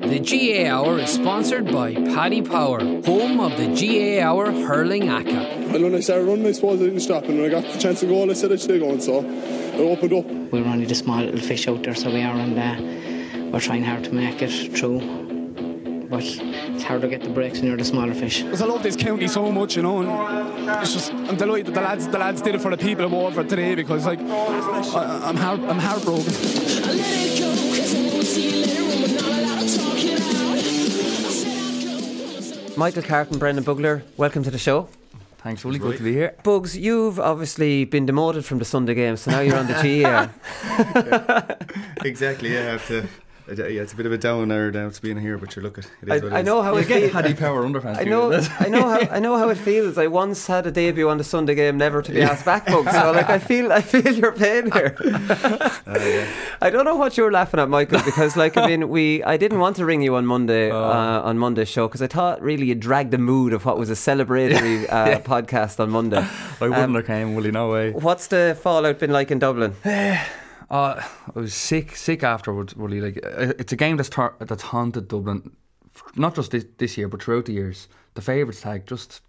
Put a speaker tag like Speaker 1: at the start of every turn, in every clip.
Speaker 1: The GA Hour is sponsored by Paddy Power, home of the GA Hour hurling ACA.
Speaker 2: And when I started running, I suppose I didn't stop, and when I got the chance to go, I said I should go, so I opened up.
Speaker 3: We're only the small little fish out there, so we are, and we're trying hard to make it through. But it's hard to get the breaks when you're the smaller fish.
Speaker 4: Because I love this county so much, you know, and it's just, I'm delighted the lads did it for the people of Waterford today, because like I'm heartbroken.
Speaker 5: Michael Carton, Brendan Bugler, welcome to the show.
Speaker 6: Thanks, really good to be here.
Speaker 5: Bugs, you've obviously been demoted from the Sunday game, so now you're on the GAR.
Speaker 6: Exactly, yeah, I have to. Yeah, it's a bit of a downer now to being here, but you're looking.
Speaker 5: I know how it feels.
Speaker 6: Paddy Power underpants.
Speaker 5: I know how it feels. I once had a debut on the Sunday game, never to be asked back, Bugs. So like, I feel your pain here.
Speaker 6: Yeah.
Speaker 5: I don't know what you were laughing at, Michael, because like I didn't want to ring you on Monday on Monday's show, because I thought really you'd drag the mood of what was a celebratory podcast on Monday.
Speaker 6: I wouldn't have came, Willie, no way.
Speaker 5: What's the fallout been like in Dublin?
Speaker 6: I was sick afterwards, really. Like, it's a game that's haunted Dublin, not just this year, but throughout the years. The favourites tag, just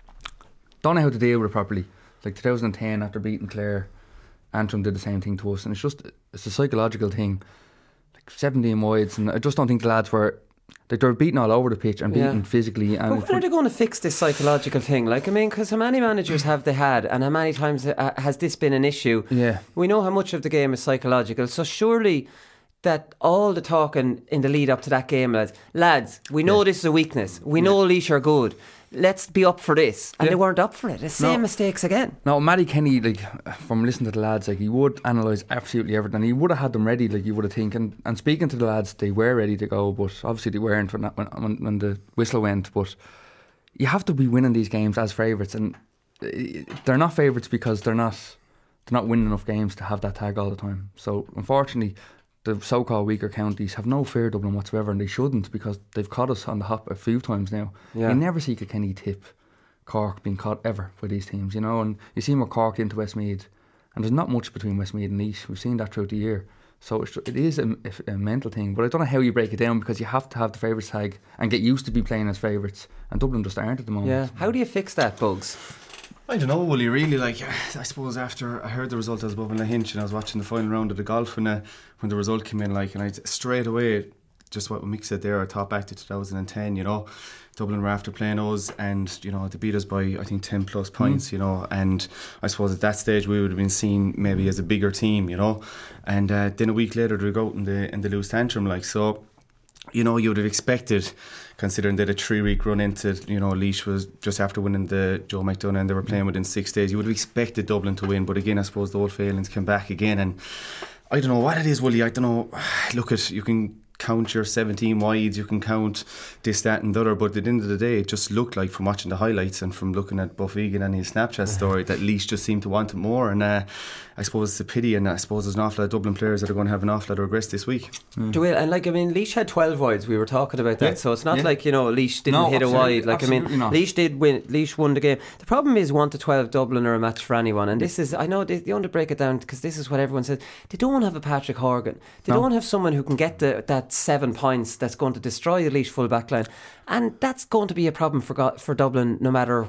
Speaker 6: don't know how to deal with it properly. Like 2010, after beating Clare, Antrim did the same thing to us, and it's a psychological thing. Like 17 wides, and I just don't think the lads were. Like, they were beaten all over the pitch and beaten physically. And
Speaker 5: but when are they going to fix this psychological thing? Like, I mean, because how many managers have they had, and how many times has this been an issue?
Speaker 6: Yeah.
Speaker 5: We know how much of the game is psychological, so surely that all the talking in the lead up to that game, lads, we know this is a weakness. We know Laois are good. Let's be up for this. And they weren't up for it. The same mistakes again.
Speaker 6: No, Matty Kenny, like, from listening to the lads, like, he would analyse absolutely everything. He would have had them ready, like, you would have think. And speaking to the lads, they were ready to go, but obviously they weren't when the whistle went. But you have to be winning these games as favourites, and they're not favourites because they're not winning enough games to have that tag all the time. So unfortunately, the so-called weaker counties have no fear of Dublin whatsoever, and they shouldn't, because they've caught us on the hop a few times now. You never see Kilkenny tip Cork being caught ever by these teams, you know, and you see more Cork into Westmeath, and there's not much between Westmeath and Laois. We've seen that throughout the year. So it is a mental thing, but I don't know how you break it down, because you have to have the favourites tag and get used to be playing as favourites, and Dublin just aren't at the moment.
Speaker 5: Yeah. How do you fix that, Bugs?
Speaker 7: I don't know, Willie, really. Like, I suppose after I heard the result, I was above in Lahinch, and I was watching the final round of the golf when the result came in, like, and I straight away, just what Mick said there, I thought back to 2010, you know. Dublin were after playing us, and, you know, they beat us by, I think, 10 plus points, you know, and I suppose at that stage we would have been seen maybe as a bigger team, you know, and then a week later they go out in the loose tantrum, like, so, you know, you would have expected, considering they had a 3-week run into, you know, Laois was just after winning the Joe McDonagh, and they were playing within 6 days, you would have expected Dublin to win, but again, I suppose the old failings came back again, and I don't know what it is, Willie. I don't know. Look, you can count your 17 wides, you can count this, that and the other, but at the end of the day, it just looked like, from watching the highlights and from looking at Buff Egan and his Snapchat story, that Laois just seemed to want it more, and I suppose it's a pity, and I suppose there's an awful lot of Dublin players that are going to have an awful lot of regrets this week.
Speaker 5: Joel, and like, I mean, Laois had 12 wides, we were talking about that, so it's not like, you know, Laois didn't hit a wide, like, I mean, Laois did win, Laois won the game. The problem is 1 to 12 Dublin are a match for anyone, and this is, I know they want to break it down, because this is what everyone says, they don't have a Patrick Horgan, they don't have someone who can get that 7 points that's going to destroy the Laois full back line, and that's going to be a problem for Dublin no matter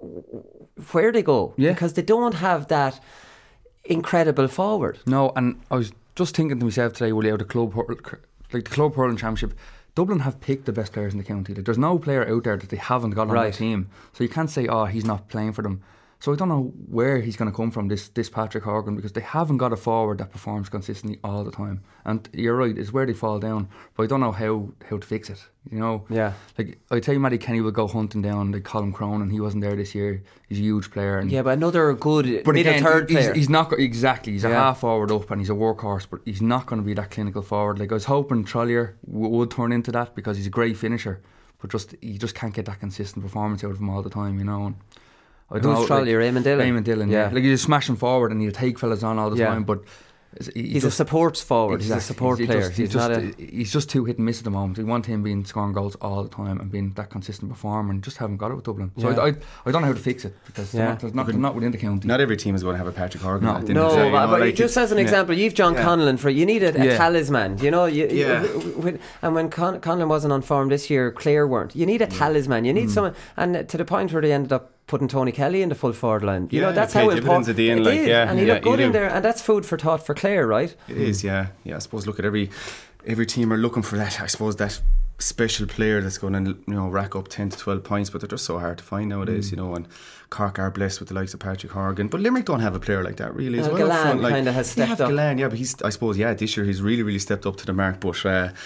Speaker 5: where they go, because they don't have that incredible forward.
Speaker 6: No, and I was just thinking to myself today, Willie, out of the Club Hurling Championship, Dublin have picked the best players in the county. Like, there's no player out there that they haven't got on their team, so you can't say, oh, he's not playing for them. So I don't know where he's going to come from, this Patrick Horgan, because they haven't got a forward that performs consistently all the time. And you're right, it's where they fall down, but I don't know how to fix it, you know.
Speaker 5: Yeah.
Speaker 6: Like, I tell you, Matty Kenny will go hunting down like Colin Cronin. He wasn't there this year. He's a huge player. And
Speaker 5: but another good middle third player.
Speaker 6: He's not exactly. He's a half forward up, and he's a workhorse, but he's not going to be that clinical forward. Like, I was hoping Trollier would turn into that, because he's a great finisher, but you just can't get that consistent performance out of him all the time, you know. And
Speaker 5: Who's Trollier? Eamon Dillon?
Speaker 6: Eamon Dillon, yeah. Like, he's smashing forward and he'll take fellas on all the time, but
Speaker 5: He's a supports forward. Exactly. He's a support player.
Speaker 6: He's just too hit and miss at the moment. We want him being scoring goals all the time and being that consistent performer, and just haven't got it with Dublin. So I don't know how to fix it, because they're not within the county.
Speaker 7: Not every team is going to have a Patrick Horgan.
Speaker 5: But just as an example, you've John Conlon you needed a talisman. You know, and when Conlon wasn't on form this year, Clare weren't. You need a talisman. You need someone, and to the point where they ended up putting Tony Kelly in the full forward line. You know, that's how important
Speaker 7: at the end,
Speaker 5: and he looked good in there, and that's food for thought for Clare, right?
Speaker 7: It is, I suppose look at every team are looking for that. I suppose that special player that's going to rack up 10 to 12 points, but they're just so hard to find nowadays. And Cork are blessed with the likes of Patrick Horgan, but Limerick don't have a player like that really as well.
Speaker 5: Gillane kind of has stepped up.
Speaker 7: Gillane, but he's, I suppose, this year he's really stepped up to the mark, but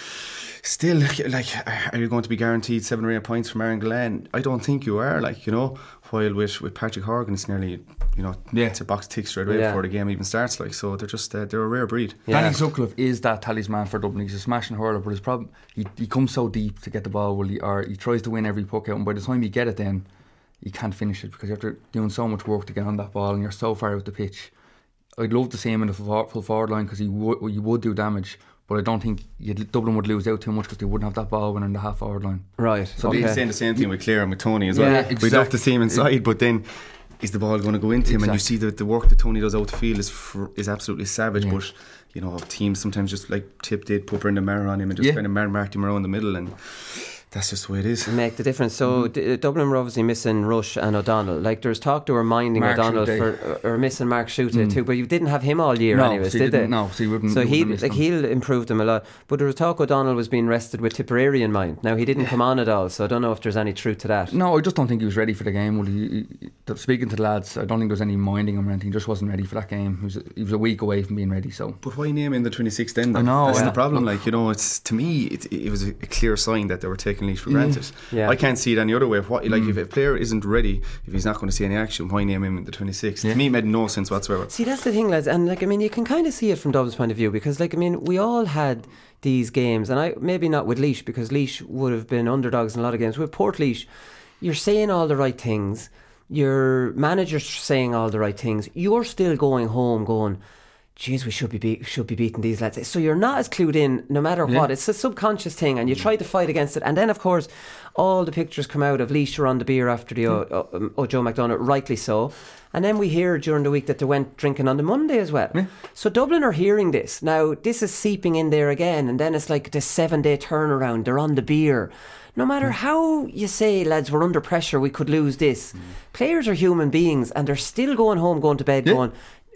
Speaker 7: still, are you going to be guaranteed 7 or 8 points from Aaron Gillane? I don't think you are. While with Patrick Horgan, it's nearly, it's a box tick straight away before the game even starts. So they're just they're a rare breed.
Speaker 6: Danny Sutcliffe is that talisman for Dublin. He's a smashing hurler, but his problem, he comes so deep to get the ball, he tries to win every puck out, and by the time you get it, then you can't finish it because you're doing so much work to get on that ball, and you're so far out the pitch. I'd love to see him in the full forward line because you would do damage. But I don't think Dublin would lose out too much because they wouldn't have that ball winner in the half forward line.
Speaker 5: Right.
Speaker 7: So they're saying the same thing with Clare and with Tony as well. Yeah, exactly. We'd love to see him inside, but then is the ball going to go into him? And you see that the work that Tony does out the field is absolutely savage. But teams sometimes just put Brendan Maher on him and just kind of marked him around the middle, and that's just the way it is.
Speaker 5: Make the difference. So Dublin were obviously missing Rush and O'Donnell. There's talk they were minding Mark O'Donnell or missing Mark Schutte too, but you didn't have him all year anyways, did they?
Speaker 6: No, so he wouldn't.
Speaker 5: So he'll improve them a lot. But there was talk O'Donnell was being rested with Tipperary in mind. Now he didn't come on at all, so I don't know if there's any truth to that.
Speaker 6: No, I just don't think he was ready for the game. Speaking to the lads, I don't think there was any minding him or anything. He just wasn't ready for that game. He was a week away from being ready. So,
Speaker 7: but why name him the 26th then?
Speaker 6: I know
Speaker 7: that's the problem. It's to me, it was a clear sign that they were taking Laois for granted. Yeah. I can't see it any other way. If a player isn't ready, if he's not going to see any action, why name him in the 26th? To me, it made no sense whatsoever.
Speaker 5: See, that's the thing, lads. And you can kind of see it from Dublin's point of view because, we all had these games, and maybe not with Laois because Laois would have been underdogs in a lot of games. With Portlaoise, you're saying all the right things. Your manager's saying all the right things. You're still going home going, geez, we should be beating these lads. So you're not as clued in no matter what. It's a subconscious thing, and you try to fight against it. And then, of course, all the pictures come out of Laois on the beer after the Joe McDonagh, rightly so. And then we hear during the week that they went drinking on the Monday as well. Yeah. So Dublin are hearing this. Now, this is seeping in there again, and then it's like the 7-day turnaround. They're on the beer. No matter how you say, lads, we're under pressure, we could lose this. Players are human beings, and they're still going home, going to bed, going,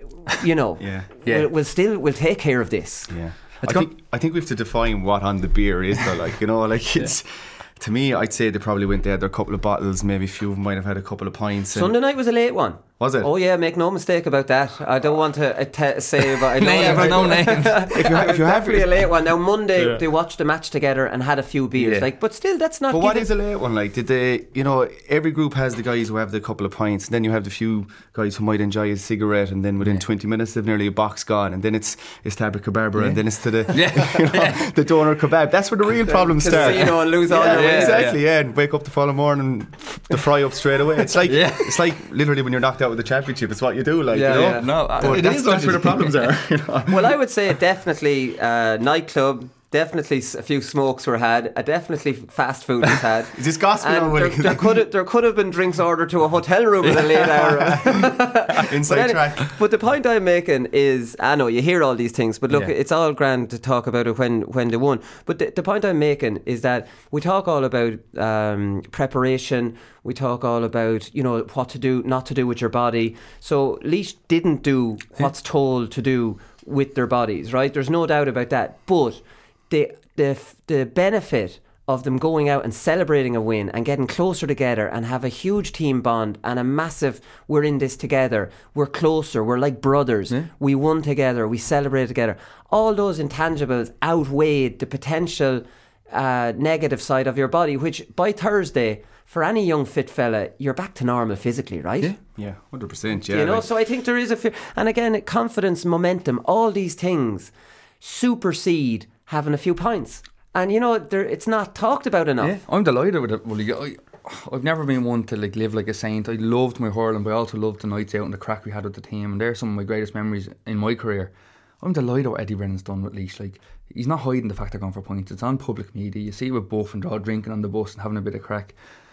Speaker 5: we'll take care of this.
Speaker 7: Yeah, I think we have to define what on the beer is though. It's to me, I'd say they probably went there. There a couple of bottles, maybe a few of them might have had a couple of pints.
Speaker 5: Sunday night was a late one.
Speaker 7: Was it?
Speaker 5: Oh yeah, make no mistake about that. I don't want to say, but I know
Speaker 6: no name.
Speaker 5: if you have a late one now, Monday they watched the match together and had a few beers. But still, that's not.
Speaker 7: But what is a late one? Did they? Every group has the guys who have the couple of pints, and then you have the few guys who might enjoy a cigarette, and then within 20 minutes they've nearly a box gone, and then it's Tabak Kebab, and then it's to the the doner kebab. That's where the real problems start.
Speaker 5: And lose all your weight.
Speaker 7: Exactly. And wake up the following morning, the fry up straight away. It's like it's like literally when you're knocked out with the championship, it's what you do,
Speaker 6: No,
Speaker 7: but that's where the problems are.
Speaker 5: Well, I would say definitely nightclub. Definitely a few smokes were had. Definitely fast food was had.
Speaker 7: Is this gospel?
Speaker 5: There could have been drinks ordered to a hotel room at a late hour.
Speaker 7: Inside track.
Speaker 5: But the point I'm making is, I know you hear all these things, but look, it's all grand to talk about it when they won. But the point I'm making is that we talk all about preparation. We talk all about what to do, not to do with your body. So Laois didn't do what's told to do with their bodies, right? There's no doubt about that. But the benefit of them going out and celebrating a win and getting closer together and have a huge team bond and a massive, we're in this together, we're closer, we're like brothers, we won together, we celebrated together. All those intangibles outweighed the potential negative side of your body, which by Thursday, for any young fit fella, you're back to normal physically, right?
Speaker 7: Yeah, 100%. Yeah,
Speaker 5: so I think there is and again, confidence, momentum, all these things supersede having a few pints, and it's not talked about enough.
Speaker 6: I'm delighted with it. I've never been one to live like a saint. I loved my hurling, but I also loved the nights out and the crack we had with the team, and they're some of my greatest memories in my career. I'm delighted what Eddie Brennan's done with Laois. Like, he's not hiding the fact they're going for points. It's on public media. You see with Buff and Draw drinking on the bus and having a bit of crack.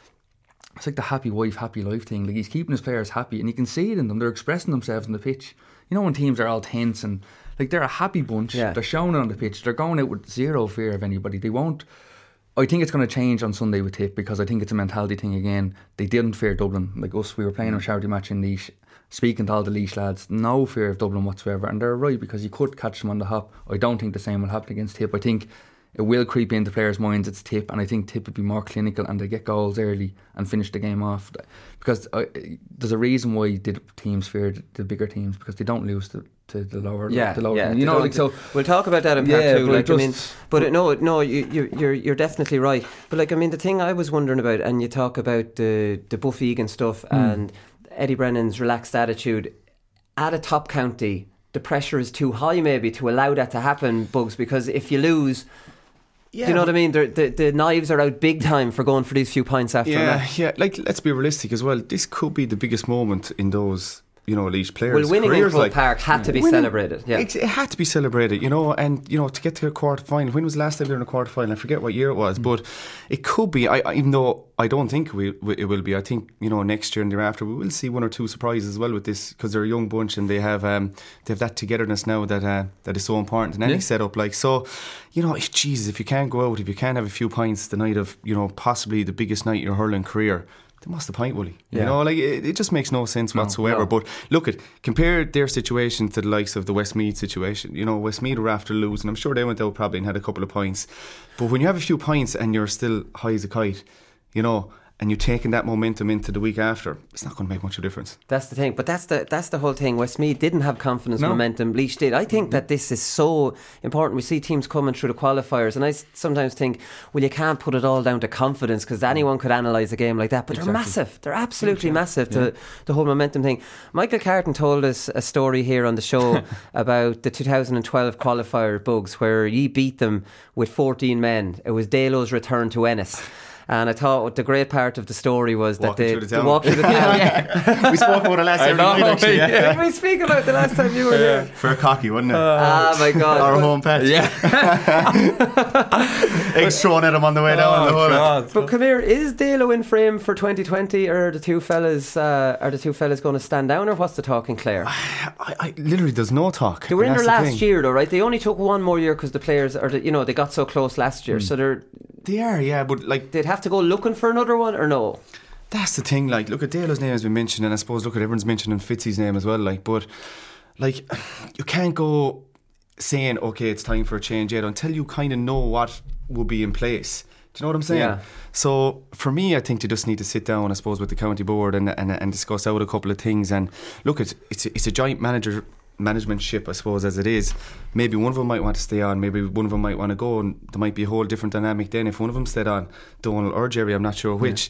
Speaker 6: It's like the happy wife, happy life thing. Like, he's keeping his players happy, and you can see it in them. They're expressing themselves on the pitch. You know, when teams are all tense and like, they're a happy bunch. Yeah. They're showing it on the pitch. They're going out with zero fear of anybody. They won't. I think it's going to change on Sunday with Tip, because I think it's a mentality thing again. They didn't fear Dublin. Like us, we were playing a charity match in Laois. Speaking to all the Laois lads, no fear of Dublin whatsoever, and they're right, because you could catch them on the hop. I don't think the same will happen against Tip. I think it will creep into players' minds it's Tip, and I think Tip would be more clinical and they get goals early and finish the game off, because there's a reason why the teams fear the bigger teams, because they don't lose to the lower team. You know, like, so
Speaker 5: we'll talk about that in part two. Like, I mean, but no, you're definitely right. But like, I mean, the thing I was wondering about, and you talk about the Buff Egan stuff and Eddie Brennan's relaxed attitude at a top county. The pressure is too high, maybe, to allow that to happen, Bugs, because if you lose, do you know what I mean? The knives are out big time for going for these few points after a match.
Speaker 7: Yeah, like, let's be realistic as well. This could be the biggest moment in those, you know, Laois players'
Speaker 5: well, winning
Speaker 7: careers.
Speaker 5: in Croke Park had to be celebrated. Yeah,
Speaker 7: it had to be celebrated, you know, and, you know, to get to a quarter final. When was the last time they were in a quarter final? I forget what year it was, but it could be. Even though I don't think it will be. I think, you know, next year and the year after we will see one or two surprises as well with this, because they're a young bunch and they have that togetherness now that is so important in any setup. Like, so, you know, if you can't go out, if you can't have a few pints the night of, you know, possibly the biggest night in your hurling career, then what's the point, Willie? You know, like, it just makes no sense whatsoever. No. But look, compare their situation to the likes of the Westmeath situation. You know, Westmeath were after losing. I'm sure they went out probably and had a couple of points. But when you have a few points and you're still high as a kite, you know, and you're taking that momentum into the week after, it's not going to make much of a difference.
Speaker 5: That's the thing. But that's the whole thing. Westmeath didn't have confidence, momentum. Laois did. I think that this is so important. We see teams coming through the qualifiers, and I sometimes think, well, you can't put it all down to confidence, because anyone could analyse a game like that. But they're massive. They're absolutely massive. The whole momentum thing. Michael Carton told us a story here on the show about the 2012 qualifier, Bugs, where he beat them with 14 men. It was Dalo's return to Ennis. And I thought what the great part of the story was that they walked through the town.
Speaker 7: We spoke about it last time.
Speaker 5: Did we speak about the last time you were here?
Speaker 7: For a cocky, wasn't it?
Speaker 5: My God.
Speaker 7: Our home patch. Yeah. Eggs thrown at him on the way down the hole.
Speaker 5: But come here, is Dalo in frame for 2020, or are the two fellas going to stand down, or what's the talk in Clare?
Speaker 7: I literally, there's no talk.
Speaker 5: They were in their last year though, right? They only took one more year because the players they got so close last year. So
Speaker 7: they are, yeah, but like,
Speaker 5: they'd have to go looking for another one, or no?
Speaker 7: That's the thing. Like, look at Dalo's name has been mentioned, and I suppose look at everyone's mentioning Fitzy's name as well. Like, but like, you can't go saying, okay, it's time for a change yet until you kind of know what will be in place. Do you know what I'm saying? Yeah. So for me, I think you just need to sit down, I suppose, with the county board and discuss out a couple of things. And look, it's a giant management ship, I suppose, as it is. Maybe one of them might want to stay on, maybe one of them might want to go, and there might be a whole different dynamic then if one of them stayed on, Donald or Jerry, I'm not sure which.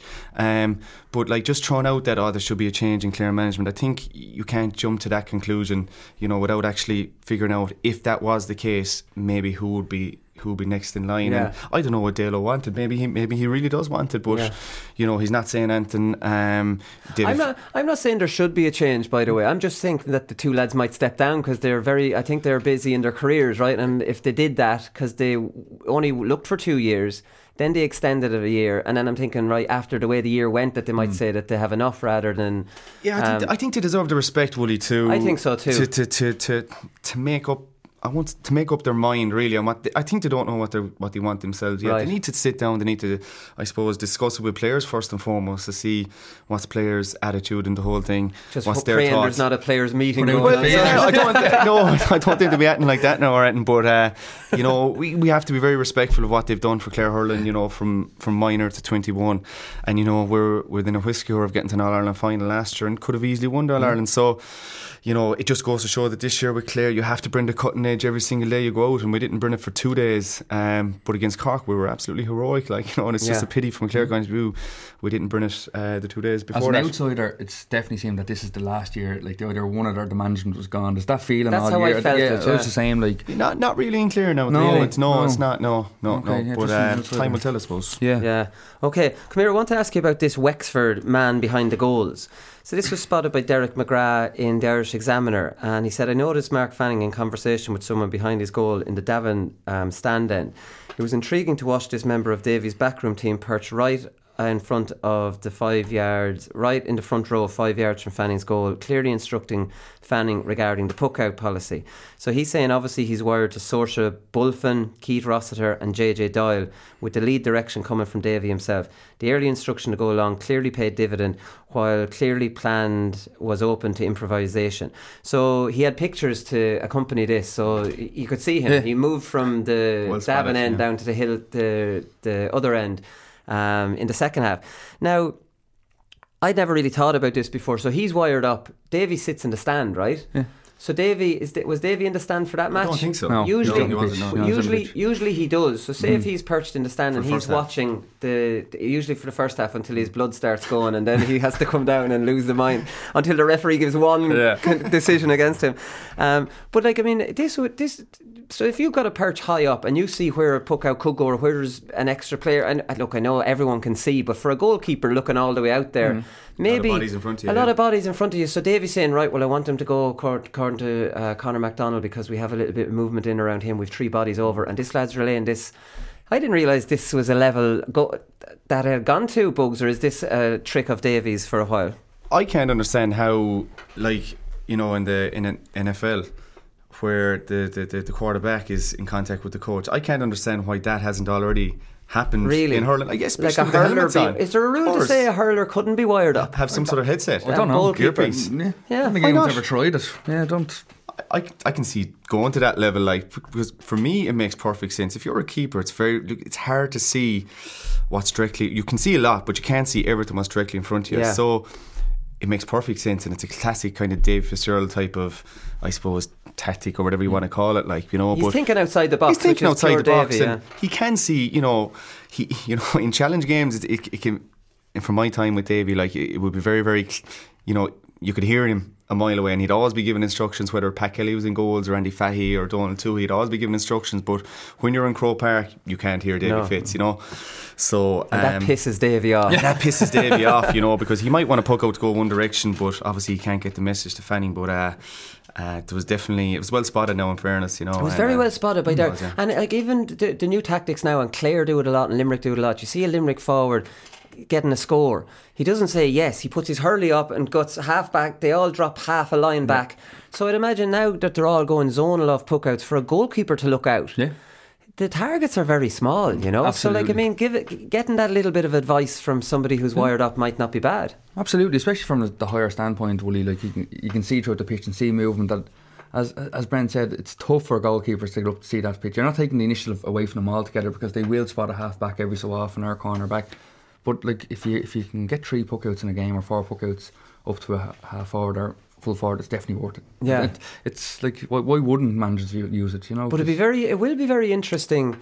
Speaker 7: But like, just throwing out that there should be a change in Clare management, I think you can't jump to that conclusion, you know, without actually figuring out if that was the case, maybe who would be next in line. And I don't know what Dalo wanted. Maybe he really does want it, but you know, he's not saying anything. I'm
Speaker 5: not saying there should be a change, by the way. I'm just thinking that the two lads might step down because I think they're busy in their careers, right? And if they did that, because they only looked for 2 years, then they extended it a year, and then I'm thinking, right, after the way the year went, that they might say that they have enough rather than.
Speaker 7: Yeah, I think they deserve the respect, Willie, too.
Speaker 5: I think so too.
Speaker 7: To make up. I want to make up their mind really on what I think they don't know what they want themselves yet. Right. They need to sit down. They need to, I suppose, discuss it with players first and foremost to see what's players' attitude and the whole thing.
Speaker 5: Just
Speaker 7: what's their thoughts.
Speaker 5: There's not a players' meeting.
Speaker 7: I don't think they'll be acting like that now or anything. But you know, we have to be very respectful of what they've done for Clare hurling. You know, from minor to 21, and you know, we're within a whisker of getting to an All Ireland final last year and could have easily won the All Ireland. So, you know, it just goes to show that this year with Clare, you have to bring the cutting edge every single day you go out, and we didn't bring it for 2 days. But against Cork, we were absolutely heroic, like, you know, and it's just a pity from Clare point of view we didn't bring it the 2 days before.
Speaker 6: As an outsider, it's definitely seemed that this is the last year. Like, either one or the management was gone. There's that feeling.
Speaker 5: That's
Speaker 6: all
Speaker 5: how
Speaker 6: year.
Speaker 5: I felt.
Speaker 6: It was the same. Like,
Speaker 7: not really in Clare now.
Speaker 6: No,
Speaker 7: it's not. No.
Speaker 6: Okay,
Speaker 7: but time will tell, I suppose.
Speaker 5: Yeah. Okay, come here. I want to ask you about this Wexford man behind the goals. So this was spotted by Derek McGrath in the Irish Examiner, and he said, I noticed Mark Fanning in conversation with someone behind his goal in the Davin stand end. It was intriguing to watch this member of Davy's backroom team perch right in front of the 5 yards, right in the front row, 5 yards from Fanning's goal, clearly instructing Fanning regarding the puck-out policy. So he's saying obviously he's wired to Saoirse Bulfin, Keith Rossiter and JJ Doyle, with the lead direction coming from Davy himself. The early instruction to go along clearly paid dividend, while clearly planned was open to improvisation. So he had pictures to accompany this, so you could see him. Yeah. He moved from the Davin end down to the hill, the other end. In the second half. Now, I'd never really thought about this before. So he's wired up. Davy sits in the stand, right? Yeah. So Davy was Davy in the stand for that match?
Speaker 7: I don't think so.
Speaker 6: No.
Speaker 5: Usually he does. So say if he's perched in the stand and he's watching usually for the first half until his blood starts going, and then he has to come down and lose the mind until the referee gives one decision against him. But like, I mean, this. So if you've got a perch high up and you see where a puck out could go or where there's an extra player, and look, I know everyone can see, but for a goalkeeper looking all the way out there, maybe
Speaker 7: a lot of bodies in front of you.
Speaker 5: A lot of bodies in front of you. So Davy's saying, right, well, I want him to go according to Conor McDonald because we have a little bit of movement in around him. We've 3 bodies over, and this lad's relaying this. I didn't realise this was a level that had gone to, Bugs, or is this a trick of Davies for a while?
Speaker 7: I can't understand how, like, you know, in an NFL where the quarterback is in contact with the coach, I can't understand why that hasn't already happened in hurling. I guess like a hurler.
Speaker 5: Is there a rule to say a hurler couldn't be wired up?
Speaker 7: Have some sort of headset.
Speaker 6: I don't know.
Speaker 7: Earpiece.
Speaker 6: Yeah. I don't think anyone's ever tried it. Yeah, I don't.
Speaker 7: I can see going to that level, like, because for me it makes perfect sense. If you're a keeper, it's hard to see what's directly. You can see a lot, but you can't see everything what's directly in front of you. Yeah. So it makes perfect sense, and it's a classic kind of Dave Fitzgerald type of, I suppose, tactic or whatever you want to call it. Like, you know,
Speaker 5: he's thinking outside the box.
Speaker 7: He's thinking outside the box,
Speaker 5: Davy,
Speaker 7: and he can see. You know, in challenge games, it can. And from my time with Davy, like, it would be very, very. You know, you could hear him a mile away, and he'd always be giving instructions, whether Pat Kelly was in goals or Andy Fahey or Donald Toohey, he'd always be giving instructions. But when you're in Croke Park, you can't hear Davy Fitz, you know. So
Speaker 5: that pisses Davy off.
Speaker 7: That pisses Davy off, you know, because he might want to puck out to go one direction, but obviously he can't get the message to Fanning. But it was well spotted now, in fairness, you know.
Speaker 5: It was very well spotted by Darrell. Yeah. And like, even the new tactics now, and Clare do it a lot and Limerick do it a lot. You see a Limerick forward getting a score, he doesn't say yes, he puts his hurley up and guts half back. They all drop half a line back. So I'd imagine now that they're all going zonal off puckouts, for a goalkeeper to look out, the targets are very small, you know. Absolutely. So like, I mean, getting that little bit of advice from somebody who's wired up might not be bad.
Speaker 6: Absolutely, especially from the higher standpoint, Willie. Like, you can see throughout the pitch and see movement that, as Brent said, it's tough for goalkeepers to get up to see that pitch. You're not taking the initiative away from them altogether, because they will spot a half back every so often or a corner back. But like, if you can get 3 puckouts in a game or 4 puckouts up to a half forward or full forward, it's definitely worth it.
Speaker 5: Yeah,
Speaker 6: it's like, why wouldn't managers use it? You know,
Speaker 5: but it will be very interesting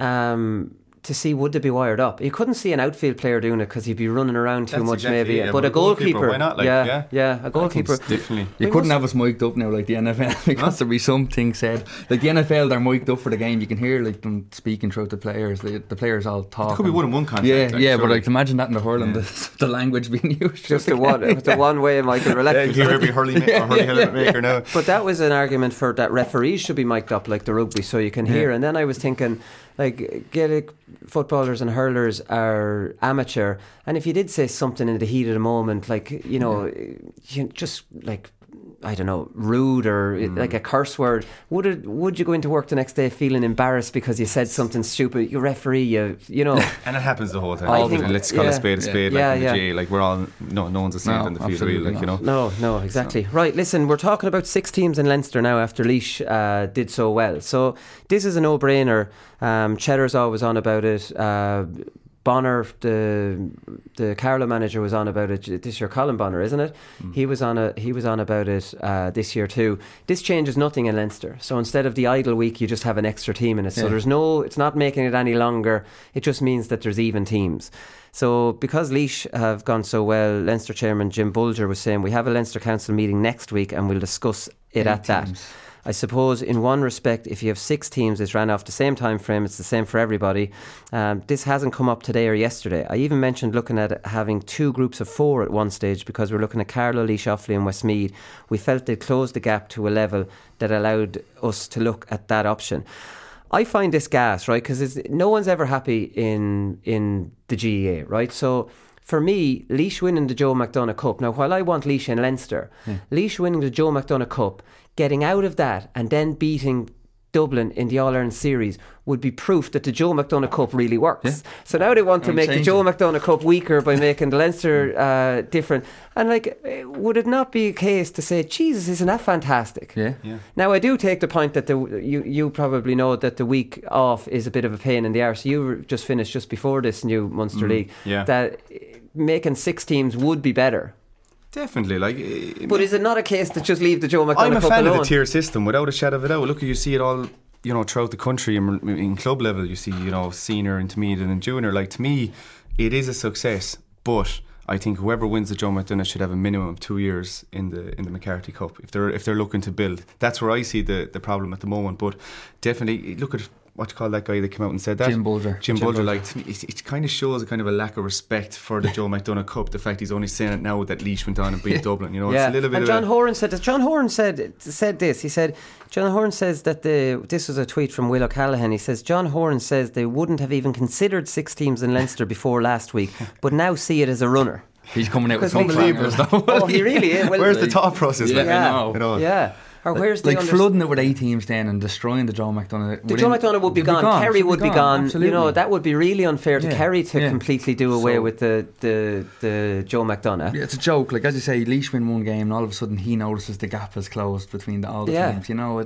Speaker 5: to see, would they be wired up? You couldn't see an outfield player doing it because he'd be running around too much, maybe.
Speaker 7: Yeah,
Speaker 5: but a goalkeeper,
Speaker 7: why not? Like,
Speaker 5: a goalkeeper.
Speaker 7: Definitely.
Speaker 6: You couldn't have us mic'd up now like the NFL, because there'd be something said. Like the NFL, they're mic'd up for the game. You can hear like them speaking throughout the players. The players all talk.
Speaker 7: There could be one-on-one contact.
Speaker 6: Yeah, but I can imagine that in the hurling, the language being used.
Speaker 5: Just the one way Michael relax.
Speaker 7: You hear every hurley maker now.
Speaker 5: But that was an argument for that referees should be mic'd up like the rugby, so you can hear. And then I was thinking, like, Gaelic footballers and hurlers are amateur, and if you did say something in the heat of the moment, like, you know, just like, I don't know, rude or like a curse word, would you go into work the next day feeling embarrassed because you said something stupid? You referee, you know.
Speaker 7: And it happens the whole time. Let's call a spade a spade, like in the J. Like, we're all, no one's a saint in the field, really, like, you know.
Speaker 5: No, exactly. So. Right, listen, we're talking about 6 teams in Leinster now after Laois did so well. So this is a no-brainer. Cheddar's always on about it. Bonner, the Carlow manager, was on about it this year. Colin Bonner, isn't it? He was on about it this year too. This changes nothing in Leinster. So instead of the idle week, you just have an extra team in it. So it's not making it any longer. It just means that there's even teams. So because Laois have gone so well, Leinster chairman Jim Bulger was saying, we have a Leinster Council meeting next week and we'll discuss it at that. I suppose in one respect, if you have 6 teams, it's ran off the same time frame, it's the same for everybody. This hasn't come up today or yesterday. I even mentioned looking at having 2 groups of 4 at one stage, because we're looking at Carlow, Laois, Offaly and Westmeath. We felt they'd close the gap to a level that allowed us to look at that option. I find this gas, right, because no one's ever happy in the GAA, right? So for me, Laois winning the Joe McDonagh Cup. Now, while I want Laois and Leinster, Laois winning the Joe McDonagh Cup, getting out of that and then beating Dublin in the All-Ireland series would be proof that the Joe McDonagh Cup really works. Yeah. So now they want to make the Joe McDonagh Cup weaker by making the Leinster different. And would it not be a case to say, Jesus, isn't that fantastic?
Speaker 6: Yeah.
Speaker 5: Now, I do take the point that you probably know that the week off is a bit of a pain in the arse. You just finished just before this new Munster League.
Speaker 7: Yeah.
Speaker 5: That making 6 teams would be better.
Speaker 7: Definitely,
Speaker 5: but is it not a case to just leave the Joe McDonagh Cup alone?
Speaker 7: I'm a fan of the tier system, without a shadow of a doubt. Look, you see it all, throughout the country. In club level, you see, senior, intermediate, and junior. To me, it is a success. But I think whoever wins the Joe McDonagh should have a minimum of 2 years in the McCarthy Cup if they're looking to build. That's where I see the problem at the moment. But definitely, look at what you call that guy that came out and said that?
Speaker 6: Jim Bulger.
Speaker 7: To me, it kind of shows a kind of a lack of respect for the Joe McDonagh Cup. The fact he's only saying it now that Laois went on and beat Dublin. It's a little bit. And
Speaker 5: John Horan said this. John Horan said this. He said, John Horan says that this was a tweet from Will O'Callaghan. He says, John Horan says they wouldn't have even considered 6 teams in Leinster before last week, but now see it as a runner.
Speaker 6: He's coming out with some clangers though.
Speaker 5: Oh, he really is.
Speaker 7: Where's the thought process?
Speaker 5: Yeah. Or where's the
Speaker 6: flooding it with 8 teams then and destroying the Joe McDonagh?
Speaker 5: The Joe McDonagh would be gone. Kerry would be gone.
Speaker 6: Absolutely.
Speaker 5: That would be really unfair to Kerry to completely do away with the Joe McDonagh.
Speaker 6: Yeah, it's a joke. As you say, Laois win one game and all of a sudden he notices the gap has closed between all the teams.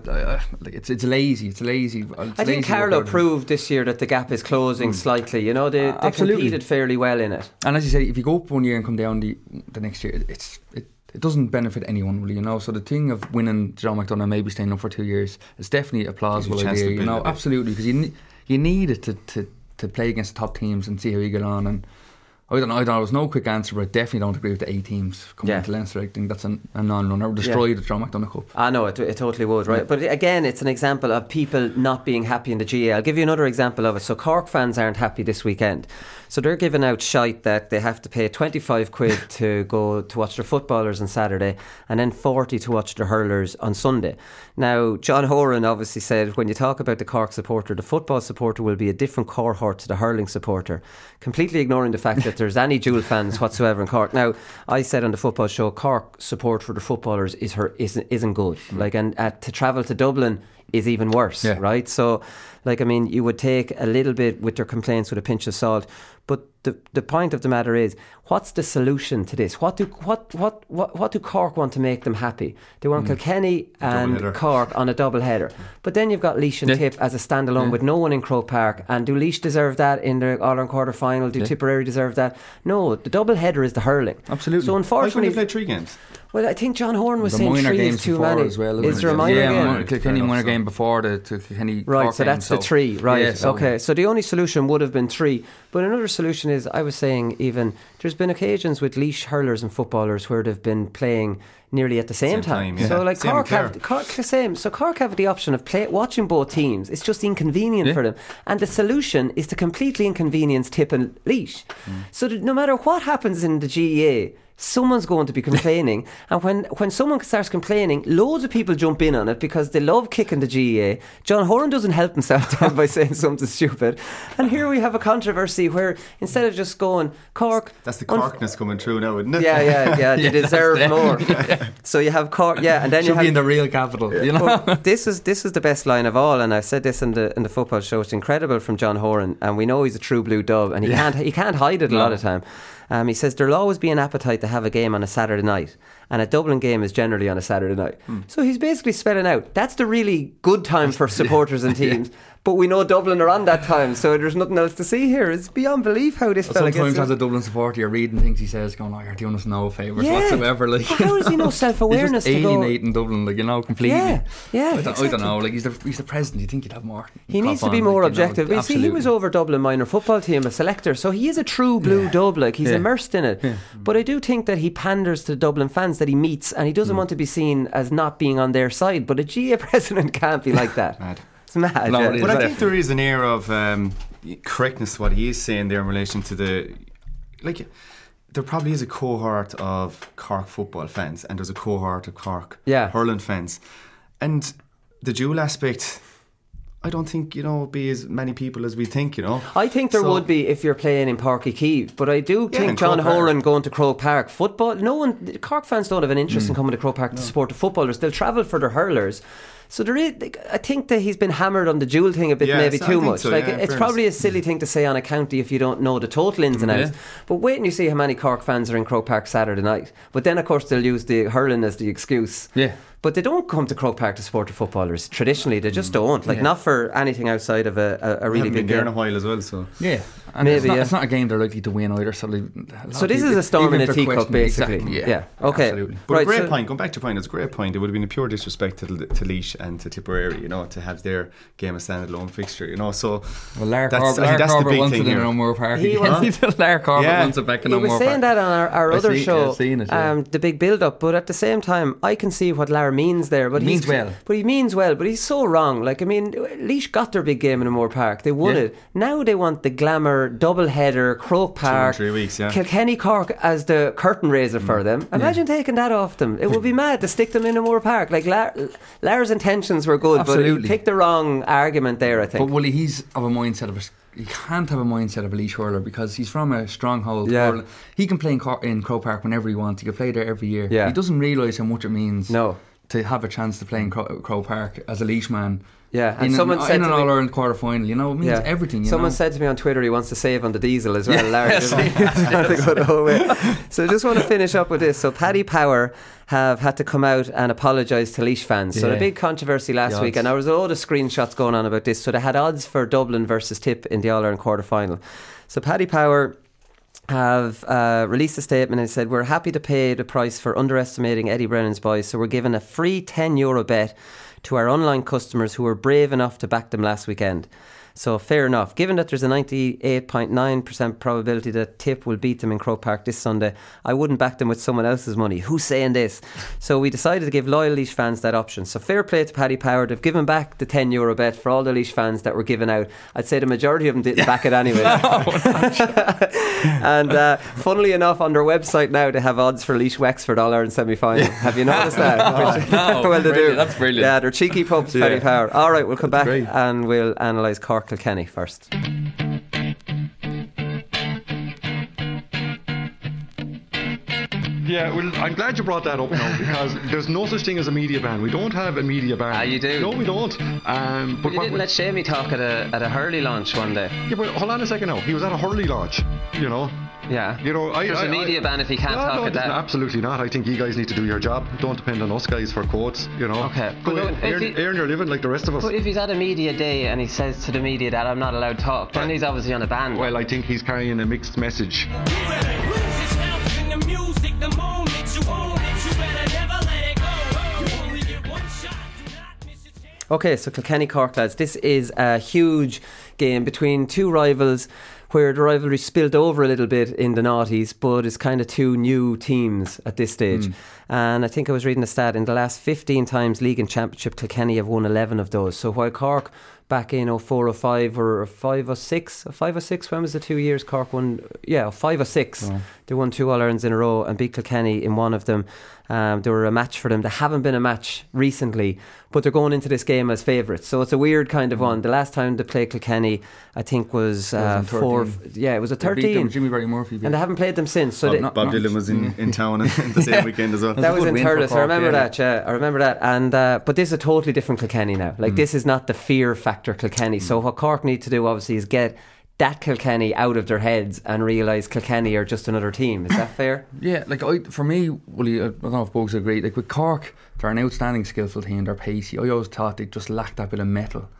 Speaker 6: It's lazy. It's lazy.
Speaker 5: I think Carlow proved this year that the gap is closing slightly. They competed fairly well in it.
Speaker 6: And as you say, if you go up one year and come down the next year, it doesn't benefit anyone really, So the thing of winning Joe McDonagh, maybe staying up for 2 years, it's definitely a plausible idea, absolutely, because you need it to play against the top teams and see how you get on. And I don't know. There's no quick answer, but I definitely don't agree with the 8 teams coming into Leinster. I think that's a non-runner. Destroy the Joe McDonagh Cup.
Speaker 5: I know it totally would, right? But again, it's an example of people not being happy in the GAA. I'll give you another example of it. So Cork fans aren't happy this weekend. So they're giving out shite that they have to pay 25 quid to go to watch their footballers on Saturday and then 40 to watch their hurlers on Sunday. Now, John Horan obviously said when you talk about the Cork supporter, the football supporter will be a different cohort to the hurling supporter, completely ignoring the fact that there's any dual fans whatsoever in Cork. Now, I said on the football show, Cork support for the footballers isn't good. And to travel to Dublin is even worse, right? So, you would take a little bit with their complaints with a pinch of salt. But the point of the matter is, what's the solution to this? What do Cork want to make them happy? They want Kilkenny and Cork on a double header. But then you've got Laois and Tip as a standalone with no one in Croke Park. And do Laois deserve that in the All-Ireland quarter final? Do Tipperary deserve that? No, the double header is the hurling.
Speaker 6: Absolutely.
Speaker 5: So unfortunately,
Speaker 7: they played 3 games.
Speaker 5: Well, I think John Horn was saying 3 is too many.
Speaker 6: As well,
Speaker 5: is there a minor game?
Speaker 6: Kilkenny minor game before the Kilkenny
Speaker 5: right,
Speaker 6: Cork
Speaker 5: so that's
Speaker 6: game,
Speaker 5: the 3, right?
Speaker 6: Yeah,
Speaker 5: okay, so the only solution would have been 3. But another solution is, I was saying, even there's been occasions with Laois hurlers and footballers where they've been playing nearly at the same time.
Speaker 7: Yeah.
Speaker 5: So Cork have the option of watching both teams. It's just inconvenient for them, and the solution is to completely inconvenience Tip and Laois. So that no matter what happens in the GAA, someone's going to be complaining, and when someone starts complaining, loads of people jump in on it because they love kicking the GAA. John Horan doesn't help himself down by saying something stupid, and here we have a controversy where instead of just going Cork,
Speaker 7: that's the Corkness coming through now, isn't it?
Speaker 5: Yeah, they deserve more. So you have Cork, and then
Speaker 6: should be in the real capital.
Speaker 5: This is the best line of all, and I said this in the football show. It's incredible from John Horan, and we know he's a true blue dove, and he can't hide it a lot of time. He says there'll always be an appetite to have a game on a Saturday night, and a Dublin game is generally on a Saturday night. So he's basically spelling out that's the really good time for supporters and teams. But we know Dublin are on that time, so there's nothing else to see here. It's beyond belief how this fella gets.
Speaker 6: Sometimes as a Dublin supporter, you're reading things he says, going, "You're doing us no favours whatsoever." Like,
Speaker 5: how does he know self-awareness?
Speaker 6: He's just alienating Dublin, like, completely.
Speaker 5: Yeah.
Speaker 6: I don't know. Like, he's the president. You think he'd have more?
Speaker 5: He needs to be more objective. But see, he was over Dublin minor football team, a selector, so he is a true blue dub. Like, he's immersed in it. Yeah. But I do think that he panders to Dublin fans that he meets, and he doesn't want to be seen as not being on their side. But a GA president can't be like that. It's mad.
Speaker 7: No, but I think there is an air of correctness to what he is saying there in relation to there probably is a cohort of Cork football fans, and there's a cohort of Cork hurling fans, and the dual aspect, I don't think be as many people as we think.
Speaker 5: I think there would be if you're playing in Páirc Uí Chaoimh, but I do think John Horan going to Croke Park football. Cork fans don't have an interest in coming to Croke Park to support the footballers. They'll travel for their hurlers. So there is, I think that he's been hammered on the dual thing a bit, maybe too much. So, it's probably a silly thing to say on a county if you don't know the total ins and outs. But wait and you see how many Cork fans are in Croke Park Saturday night. But then, of course, they'll use the hurling as the excuse. Yeah. But they don't come to Croke Park to support the footballers. Traditionally, they just don't. Not for anything outside of a really big game.
Speaker 7: Been there in a while as well, so
Speaker 6: and maybe it's not a game they're likely to win either. So
Speaker 5: this is a storm in a teacup, basically.
Speaker 6: Exactly,
Speaker 5: Okay.
Speaker 6: Absolutely.
Speaker 7: But a great point. Going back to your point, it's a great point. It would have been a pure disrespect to Laois and to Tipperary, to have their game a standalone fixture. So
Speaker 6: Larry Corbett wants it in O'Moore Park. Larry Corbett wants it back in O'Moore Park.
Speaker 5: He was saying that on our other show, the big build-up. But at the same time, I can see what Larry means there. But he means well. But he's so wrong. Like, I mean, Laois got their big game in O'Moore Park. They won it. Now they want the glamour double header, Croke Park,
Speaker 7: 2 or 3 weeks,
Speaker 5: Kilkenny Cork as the curtain raiser for them. Imagine taking that off them. It would be mad to stick them in O'Moore Park. Like, Larry's intentions were good, but he picked the wrong argument there, I think.
Speaker 6: But he's of a mindset of he can't have a mindset of a Laois hurler because he's from a stronghold. He can play in Croke Park whenever he wants. He can play there every year. He doesn't realise how much it means to have a chance to play in Croke Park as a Laois man.
Speaker 5: Yeah, and someone said
Speaker 6: in an All-Ireland quarter final, it means everything.
Speaker 5: Someone said to me on Twitter he wants to save on the diesel as well. Larry doesn't he? To go the whole way. So I just want to finish up with this. So Paddy Power have had to come out and apologise to Laois fans. So a big controversy last week, and there was a load of screenshots going on about this. So they had odds for Dublin versus Tip in the All-Ireland quarter final. So Paddy Power have released a statement and said, "We're happy to pay the price for underestimating Eddie Brennan's boys, so we're giving a free €10 bet to our online customers who were brave enough to back them last weekend." So fair enough. Given that there's a 98.9% probability that Tip will beat them in Croke Park this Sunday, I wouldn't back them with someone else's money. Who's saying this? So we decided to give loyal Laois fans that option. So fair play to Paddy Power. They've given back the €10 bet for all the Laois fans that were given out. I'd say the majority of them didn't back it anyway. And funnily enough, on their website now they have odds for Laois Wexford All-Ireland semi-final. Have you noticed that?
Speaker 6: Well, they do. That's brilliant.
Speaker 5: Yeah, they're cheeky pups, Paddy Power. Alright, we'll come back and we'll analyse Cork Kilkenny first.
Speaker 8: Yeah, well, I'm glad you brought that up now because there's no such thing as a media ban. We don't have a media ban.
Speaker 5: You do?
Speaker 8: No, we don't.
Speaker 5: But you didn't let Shamey talk at a Hurley launch one day.
Speaker 8: Yeah, but hold on a second now. He was at a Hurley launch,
Speaker 5: Yeah.
Speaker 8: There's
Speaker 5: a media ban if he can't talk at that.
Speaker 8: Absolutely not. I think you guys need to do your job. Don't depend on us guys for quotes,
Speaker 5: Okay.
Speaker 8: Go earn your living like the rest of us.
Speaker 5: But if he's at a media day and he says to the media that I'm not allowed to talk, then he's obviously on a ban.
Speaker 8: Well, I think he's carrying a mixed message.
Speaker 5: Okay, so Kilkenny Cork, lads, this is a huge game between two rivals where the rivalry spilled over a little bit in the noughties, but it's kind of two new teams at this stage. And I think I was reading a stat, in the last 15 times League and Championship, Kilkenny have won 11 of those. So while Cork back in 04, 05 or 5 or 6, when was the 2 years Cork won? 5 or 6. Oh. They won 2 All-Irelands in a row and beat Kilkenny in one of them. They were a match for them. They haven't been a match recently, but they're going into this game as favourites. So it's a weird kind of one. The last time they played Kilkenny, I think was 4. Yeah, it was a 13.
Speaker 6: Jimmy Barry Murphy.
Speaker 5: And they haven't played them since. So
Speaker 7: Bob Dylan was in town the same weekend as well.
Speaker 5: That was in Thurles. I remember that. I remember that. And but this is a totally different Kilkenny now. Like this is not the fear factor Kilkenny. So what Cork need to do obviously is get that Kilkenny out of their heads and realise Kilkenny are just another team. Is that fair?
Speaker 6: Yeah, for me, Willie, I don't know if Bogues agree, like with Cork, they're an outstanding skillful team, they're pacey. I always thought they just lacked that bit of metal.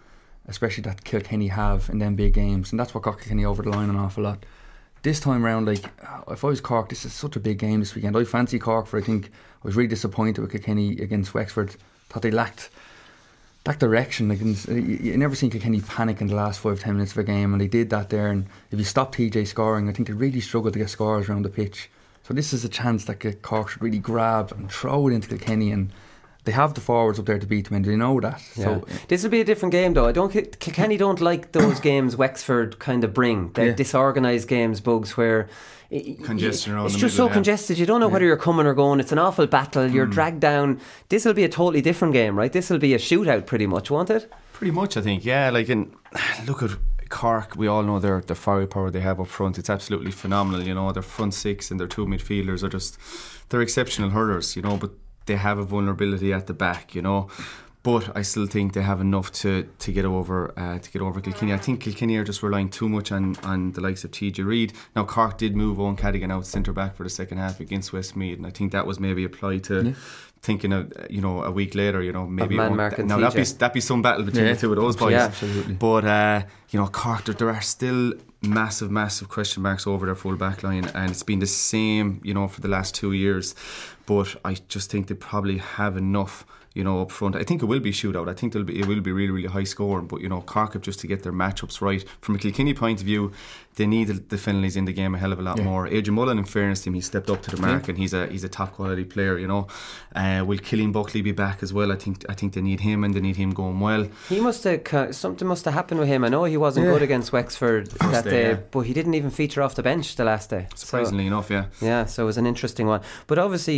Speaker 6: especially that Kilkenny have in them big games, and that's what got Kilkenny over the line an awful lot. This time round, like, if I was Cork, this is such a big game this weekend. I fancy Cork for, I think, I was really disappointed with Kilkenny against Wexford. Thought they lacked that direction. Like, you never seen Kilkenny panic in the last 5-10 minutes of a game, and they did that there. And if you stop TJ scoring, I think they really struggled to get scores around the pitch. So this is a chance that Cork should really grab and throw it into Kilkenny, and they have the forwards up there to beat them, and they know that.
Speaker 5: Yeah.
Speaker 6: So
Speaker 5: this will be a different game, though. Kilkenny don't like those games Wexford kind of bring. They're disorganised games, Bugs, where
Speaker 7: congestion around
Speaker 5: it's
Speaker 7: the
Speaker 5: just
Speaker 7: middle,
Speaker 5: so congested. You don't know whether you're coming or going. It's an awful battle. You're dragged down. This will be a totally different game, right? This will be a shootout, pretty much, won't it?
Speaker 7: Pretty much, I think. Yeah, like, look at Cork. We all know their firepower they have up front. It's absolutely phenomenal. You know, their front six and their two midfielders are they're exceptional hurlers. You know, but they have a vulnerability at the back, you know. But I still think they have enough to get over Kilkenny. I think Kilkenny are just relying too much on the likes of TJ Reid. Now, Cork did move Owen Cadigan out centre back for the second half against Westmeath, and I think that was maybe applied to thinking of, you know, a week later, you know, maybe that'd be some battle between the two of those boys.
Speaker 6: Yeah, absolutely.
Speaker 7: But you know, Cork, there are still massive question marks over their full back line, and it's been the same, you know, for the last 2 years. But I just think they probably have enough, you know, up front. I think it will be a shootout. I think it will be really, really high scoring. But, you know, Cork have just to get their matchups right. From a Kilkenny point of view, they need the Fennellys in the game a hell of a lot more. Adrian Mullen, in fairness to him, he stepped up to the mark, and he's a top quality player, you know. Will Cillian Buckley be back as well? I think they need him, and they need him going well.
Speaker 5: He must have something must have happened with him. I know he wasn't good against Wexford that day, but he didn't even feature off the bench the last day.
Speaker 7: Surprisingly enough, yeah. So
Speaker 5: it was an interesting one. But obviously,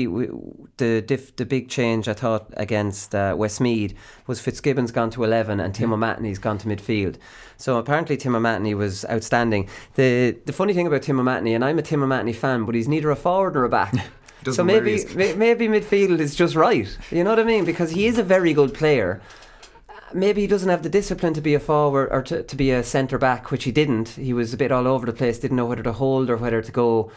Speaker 5: the big change I thought against Westmeath was Fitzgibbon's gone to 11 and Tim O'Mahony's gone to midfield. So apparently Tim O'Mahony was outstanding. The funny thing about Tim O'Mahony, and I'm a Tim O'Mahony fan, but he's neither a forward nor a back. So maybe midfield is just right. You know what I mean? Because he is a very good player. Maybe he doesn't have the discipline to be a forward or to be a centre back, which he didn't. He was a bit all over the place, didn't know whether to hold or whether to go.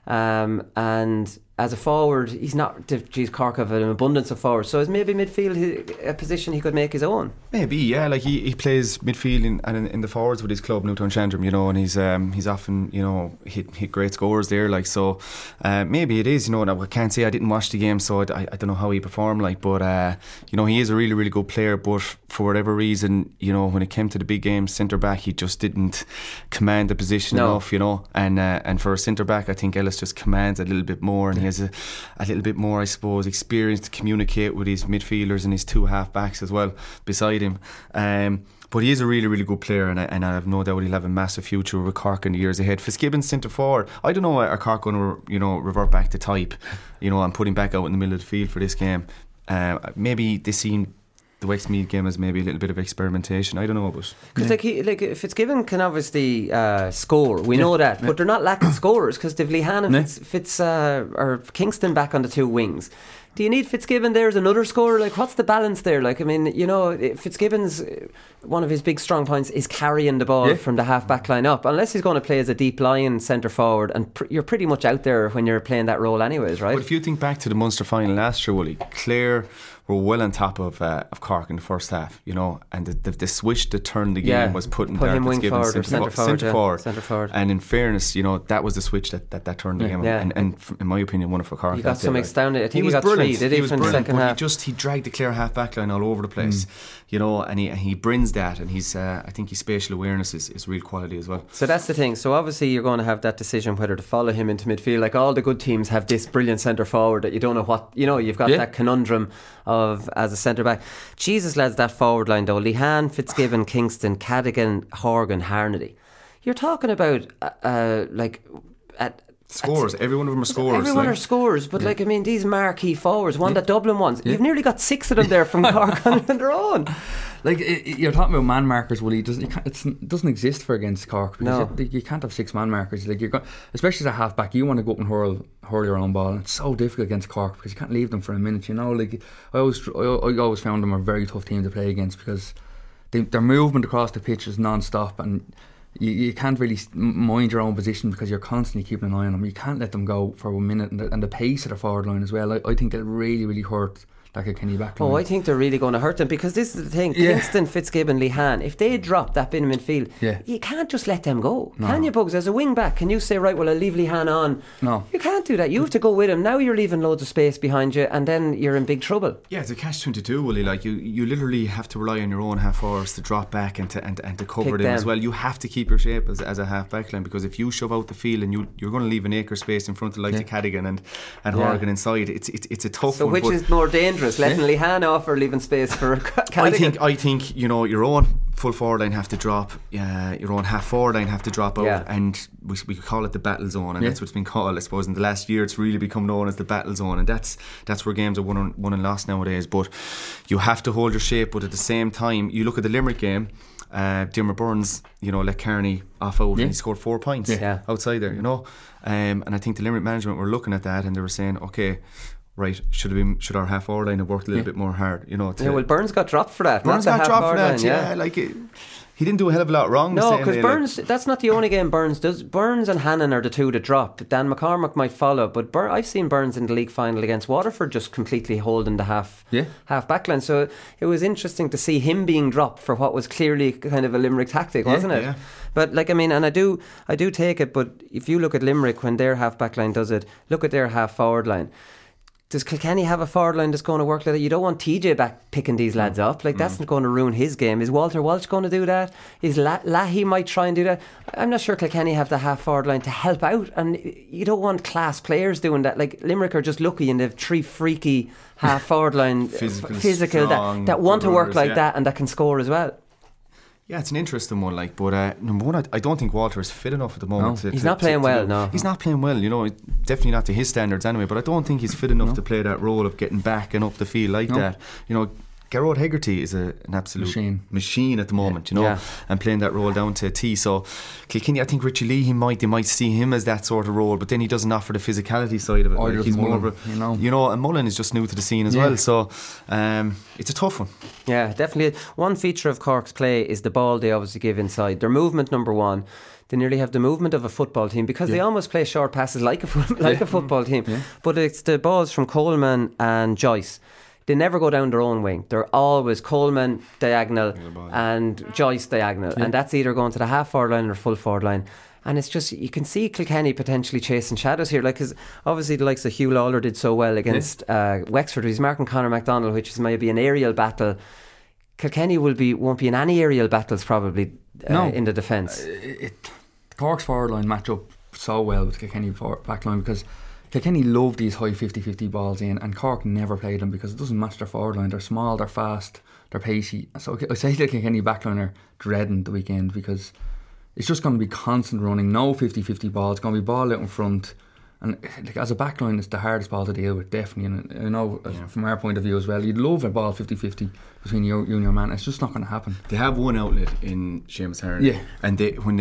Speaker 5: And as a forward, he's not. Cork have an abundance of forwards, so is maybe midfield a position he could make his own?
Speaker 7: Maybe, yeah. Like he plays midfield in the forwards with his club Newtown Chandram, you know, and he's often, you know, hit great scores there. Like, so maybe it is, you know. Now I can't say I didn't watch the game, so I don't know how he performed. Like, but you know, he is a really, really good player. But for whatever reason, you know, when it came to the big games, centre back, he just didn't command the position enough, you know. And for a centre back, I think Ellis just commands a little bit more, and he has a little bit more, I suppose, experience to communicate with his midfielders and his two half backs as well beside him. But he is a really, really good player, and I have no doubt he'll have a massive future with Cork in the years ahead. Fitzgibbon centre forward, I don't know, are Cork going to, you know, revert back to type, you know, and put him back out in the middle of the field for this game? Maybe they seen the Westmeath game as maybe a little bit of experimentation. I don't know, but
Speaker 5: because Fitzgibbon can obviously score. We know that, but they're not lacking scorers because they've Lehan and or Kingston back on the two wings. Do you need Fitzgibbon there as another scorer? Like, what's the balance there? Like, I mean, you know, Fitzgibbon's one of his big strong points is carrying the ball from the half back line up. Unless he's going to play as a deep line centre forward, and you're pretty much out there when you're playing that role, anyways, right?
Speaker 7: But if you think back to the Munster final last year, Willie, Clare were well on top of Cork in the first half, you know, and the switch that turned the game was putting
Speaker 5: him wing
Speaker 7: Fitzgibbon
Speaker 5: forward or centre forward.
Speaker 7: And in fairness, you know, that was the switch that turned the game. And in my opinion, one for Cork.
Speaker 5: He got some astounding. I think
Speaker 7: he
Speaker 5: got
Speaker 7: brilliant.
Speaker 5: 3, did he, from the second half?
Speaker 7: He dragged the Clare half back line all over the place, you know, and he brings that, and he's I think his spatial awareness is real quality as well.
Speaker 5: So that's the thing. So obviously you're going to have that decision whether to follow him into midfield. Like, all the good teams have this brilliant centre forward that you don't know what, you know, you've got that conundrum of as a centre back. Jesus, lads, that forward line though: Lehan, Fitzgibbon, Kingston, Cadigan, Horgan, Harnedy. You're talking about
Speaker 7: scores. Every one of them are scorers.
Speaker 5: Everyone are scorers, but like, I mean, these marquee forwards, that Dublin ones, you've nearly got 6 of them there from Cork on their own.
Speaker 6: Like, you're talking about man markers, Willie. It doesn't exist for against Cork, because you can't have 6 man markers. Like, especially as a half back, you want to go up and hurl your own ball, and it's so difficult against Cork because you can't leave them for a minute. You know, like, I always found them a very tough team to play against because their movement across the pitch is non-stop, and you can't really mind your own position because you're constantly keeping an eye on them. You can't let them go for a minute, and the pace of the forward line as well. I think it'll really, really hurt that Kilkenny backline.
Speaker 5: Oh, I think they're really going to hurt them, because this is the thing. Kingston, Fitzgibbon, Lehan, if they drop that bit of midfield, you can't just let them go. No. Can you, Bugs? As a wing back, can you say, right, well, I'll leave Lehan on?
Speaker 6: No.
Speaker 5: You can't do that. You have to go with him. Now you're leaving loads of space behind you, and then you're in big trouble.
Speaker 7: Yeah, it's a catch-22, Willie. Like, you literally have to rely on your own half forwards to drop back and to cover them as well. You have to keep your shape as a half back line, because if you shove out the field and you're going to leave an acre space in front of like Cadogan and Horgan inside, it's a tough one.
Speaker 5: So which is more dangerous, letting Lehan off or leaving space for Cadogan?
Speaker 7: I think your own full forward line have to drop, your own half forward line have to drop out, and we could call it the battle zone, and that's what's been called, I suppose, in the last year. It's really become known as the battle zone, and that's where games are won and lost nowadays. But you have to hold your shape, but at the same time, you look at the Limerick game. Diarmaid Burns, let Kearney off out, and he scored 4 points outside there, and I think the Limerick management were looking at that and they were saying, okay, right, should our half forward line have worked a little bit more hard,
Speaker 5: well, Burns got dropped for that.
Speaker 7: Burns got dropped for that, he didn't do a hell of a lot wrong.
Speaker 5: No, because Burns, that's not the only game Burns does. Burns and Hannon are the two that drop. Dan McCormack might follow, but I've seen Burns in the league final against Waterford just completely holding the half backline. So it was interesting to see him being dropped for what was clearly kind of a Limerick tactic, wasn't it? Yeah. But and I do take it. But if you look at Limerick when their half backline does it, look at their half forward line. Does Kilkenny have a forward line that's going to work like that? You don't want TJ back picking these lads up. That's not going to ruin his game. Is Walter Walsh going to do that? Is Lahey might try and do that? I'm not sure Kilkenny have the half forward line to help out, and you don't want class players doing that. Like Limerick are just lucky and they have 3 freaky half forward line physical that want to work like that and that can score as well.
Speaker 7: Yeah, it's an interesting one, but number one, I don't think Walter is fit enough at the moment.
Speaker 5: No, he's not playing well. No,
Speaker 7: he's not playing well. Definitely not to his standards anyway. But I don't think he's fit enough to play that role of getting back and up the field like that. Garrod Hegarty is an absolute machine at the moment, and playing that role down to a T. So Kilkenny, I think Richie Lee, they might see him as that sort of role, but then he doesn't offer the physicality side of it. He's more of a, and Mullen is just new to the scene as well. So it's a tough one.
Speaker 5: Yeah, definitely. One feature of Cork's play is the ball they obviously give inside. Their movement, number one. They nearly have the movement of a football team because they almost play short passes like a football team. Yeah. But it's the balls from Coleman and Joyce. They never go down their own wing. They're always Coleman diagonal and Joyce diagonal, and that's either going to the half forward line or full forward line. And it's just, you can see Kilkenny potentially chasing shadows here, because obviously the likes of Hugh Lawler did so well against Wexford. He's marking Conor MacDonald, which is maybe an aerial battle. Kilkenny won't be in any aerial battles probably in the defence.
Speaker 6: Cork's forward line match up so well with Kilkenny back line, because Kilkenny love these high 50-50 balls in, and Cork never play them because it doesn't match their forward line. They're small, they're fast, they're pacey. So I say the Kilkenny backline are dreading the weekend, because it's just going to be constant running, no 50-50 balls, going to be ball out in front. And as a backline, it's the hardest ball to deal with, definitely. And from our point of view as well, you'd love a ball 50-50 between you and your man. It's just not going to happen.
Speaker 7: They have one outlet in Seamus Hearn, and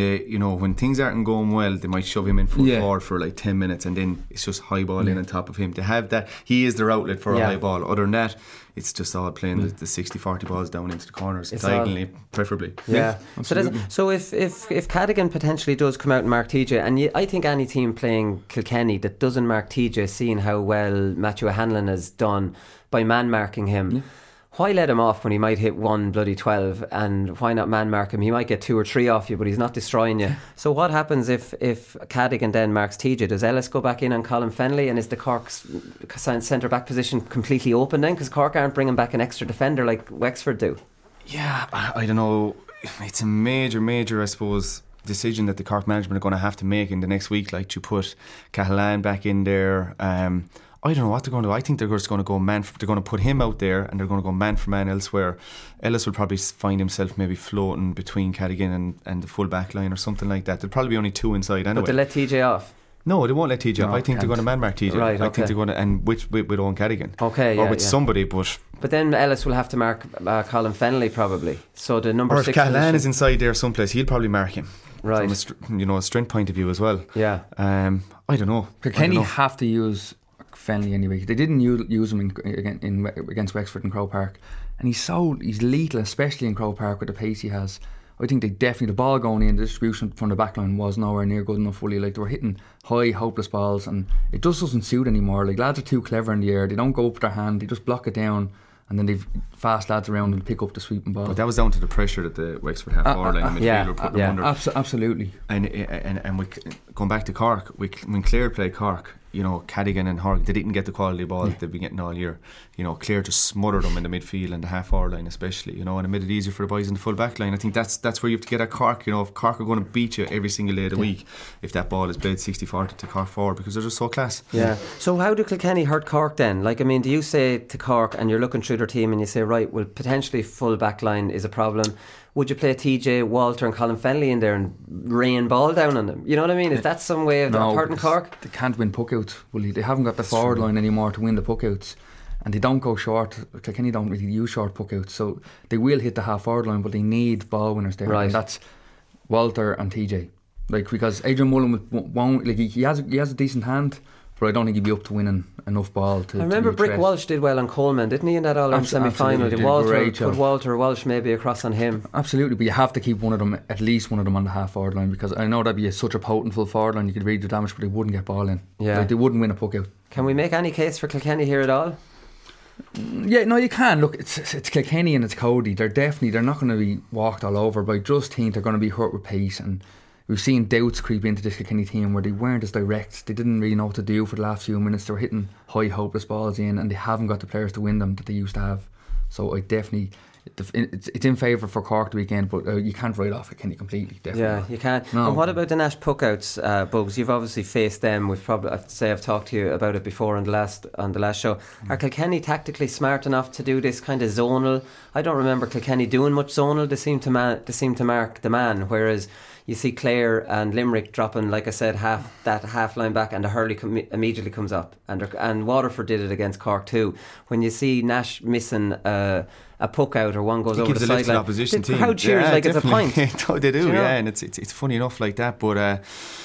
Speaker 7: when things aren't going well, they might shove him in full forward for like 10 minutes, and then it's just high ball in on top of him. They have that. He is their outlet for a high ball. Other than that, it's just all playing the 60-40 balls down into the corners, diagonally, preferably.
Speaker 5: Yeah. So if Cadogan potentially does come out and mark TJ, and I think any team playing Kilkenny that doesn't mark TJ, seeing how well Matthew Hanlon has done by man marking him, why let him off when he might hit 1-12, and why not man mark him? He might get 2 or 3 off you, but he's not destroying you. So what happens if Cadogan then marks TJ? Does Ellis go back in on Colin Fennelly, and is the Cork's centre back position completely open then? Because Cork aren't bringing back an extra defender like Wexford do.
Speaker 7: Yeah, I don't know. It's a major, I suppose, decision that the Cork management are going to have to make in the next week, like to put Cahalane back in there. I don't know what they're going to do. I think they're just going to go they're going to put him out there, and they're going to go man for man elsewhere. Ellis will probably find himself maybe floating between Cadogan and the full back line or something like that. There'll probably be only 2 inside anyway.
Speaker 5: But they let TJ off?
Speaker 7: No, they won't let TJ off. I think they're going to man mark TJ.
Speaker 5: Right,
Speaker 7: I think they're going to, and with Owen Cadogan.
Speaker 5: Okay,
Speaker 7: or with somebody, but
Speaker 5: then Ellis will have to mark Colin Fennelly probably. So the number 6.
Speaker 7: Or if Cahalane is inside there someplace, he'll probably mark him.
Speaker 5: Right.
Speaker 7: From a strength point of view as well.
Speaker 5: Yeah.
Speaker 7: I don't know.
Speaker 6: Kilkenny have to use Fennelly anyway. They didn't use him against Wexford and Croke Park, and he's lethal, especially in Croke Park with the pace he has. I think they definitely, the ball going in, the distribution from the back line was nowhere near good enough fully. Like, they were hitting high, hopeless balls, and it just doesn't suit anymore. Like, lads are too clever in the air. They don't go up with their hand, they just block it down, and then they've fast lads around and pick up the sweeping ball.
Speaker 7: But that was down to the pressure that the Wexford half-forward line midfield were putting them under.
Speaker 6: Absolutely.
Speaker 7: And we, going back to Cork, when Clare played Cork, you know, Cadigan and Horg, they didn't get the quality ball that they've been getting all year. You know, Clare just smothered them in the midfield and the half-forward line especially, you know, and it made it easier for the boys in the full back line. I think that's where you have to get at Cork. You know, if Cork are going to beat you every single day of the week, if that ball is played 60-40 to Cork forward, because they're just so class.
Speaker 5: Yeah. So how do Kilkenny hurt Cork then? Like, I mean, do you say to Cork, and you're looking through their team and you say, right, well, potentially full back line is a problem. Would you play TJ Walter and Colin Fennelly in there and rain ball down on them? You know what I mean? Is that some way of hurting Cork?
Speaker 6: They can't win puckouts. Well, they haven't got the forward line anymore to win the puckouts, and they don't go short. Kilkenny don't really use short puckouts, so they will hit the half forward line, but they need ball winners there.
Speaker 5: Right.
Speaker 6: And that's Walter and TJ. Like, because Adrian Mullen won't, like, he has a decent hand, but I don't think he'd be up to winning enough ball to.
Speaker 5: I remember Brick Walsh did well on Coleman, didn't he, in that All-Ireland semi-final? Did Walter Walsh maybe across on him?
Speaker 6: Absolutely, but you have to keep one of them, at least one of them, on the half forward line, because I know that'd be such a potent full forward line. You could really do damage, but they wouldn't get ball in. Yeah, like, they wouldn't win a puck out.
Speaker 5: Can we make any case for Kilkenny here at all?
Speaker 6: Yeah, no, you can. Look, it's Kilkenny and it's Cody. They're not going to be walked all over, but I just think they're going to be hurt with pace. And we've seen doubts creep into this Kilkenny team where they weren't as direct. They didn't really know what to do for the last few minutes. They were hitting high hopeless balls in, and they haven't got the players to win them that they used to have. So I definitely, it's in favour for Cork the weekend, but you can't write off Kilkenny completely. Definitely.
Speaker 5: Yeah, you can't. No. And what about the Nash puckouts, Bugs? You've obviously faced them. We've probably, I've talked to you about it before on the last show. Are Kilkenny tactically smart enough to do this kind of zonal? I don't remember Kilkenny doing much zonal. They seem to mark the man, whereas you see Clare and Limerick dropping, like I said, half line back, and the Hurley immediately comes up, and Waterford did it against Cork too. When you see Nash missing a puck out, or one goes over the sideline, the crowd cheers like it's a point.
Speaker 7: They do, and it's funny enough like that. But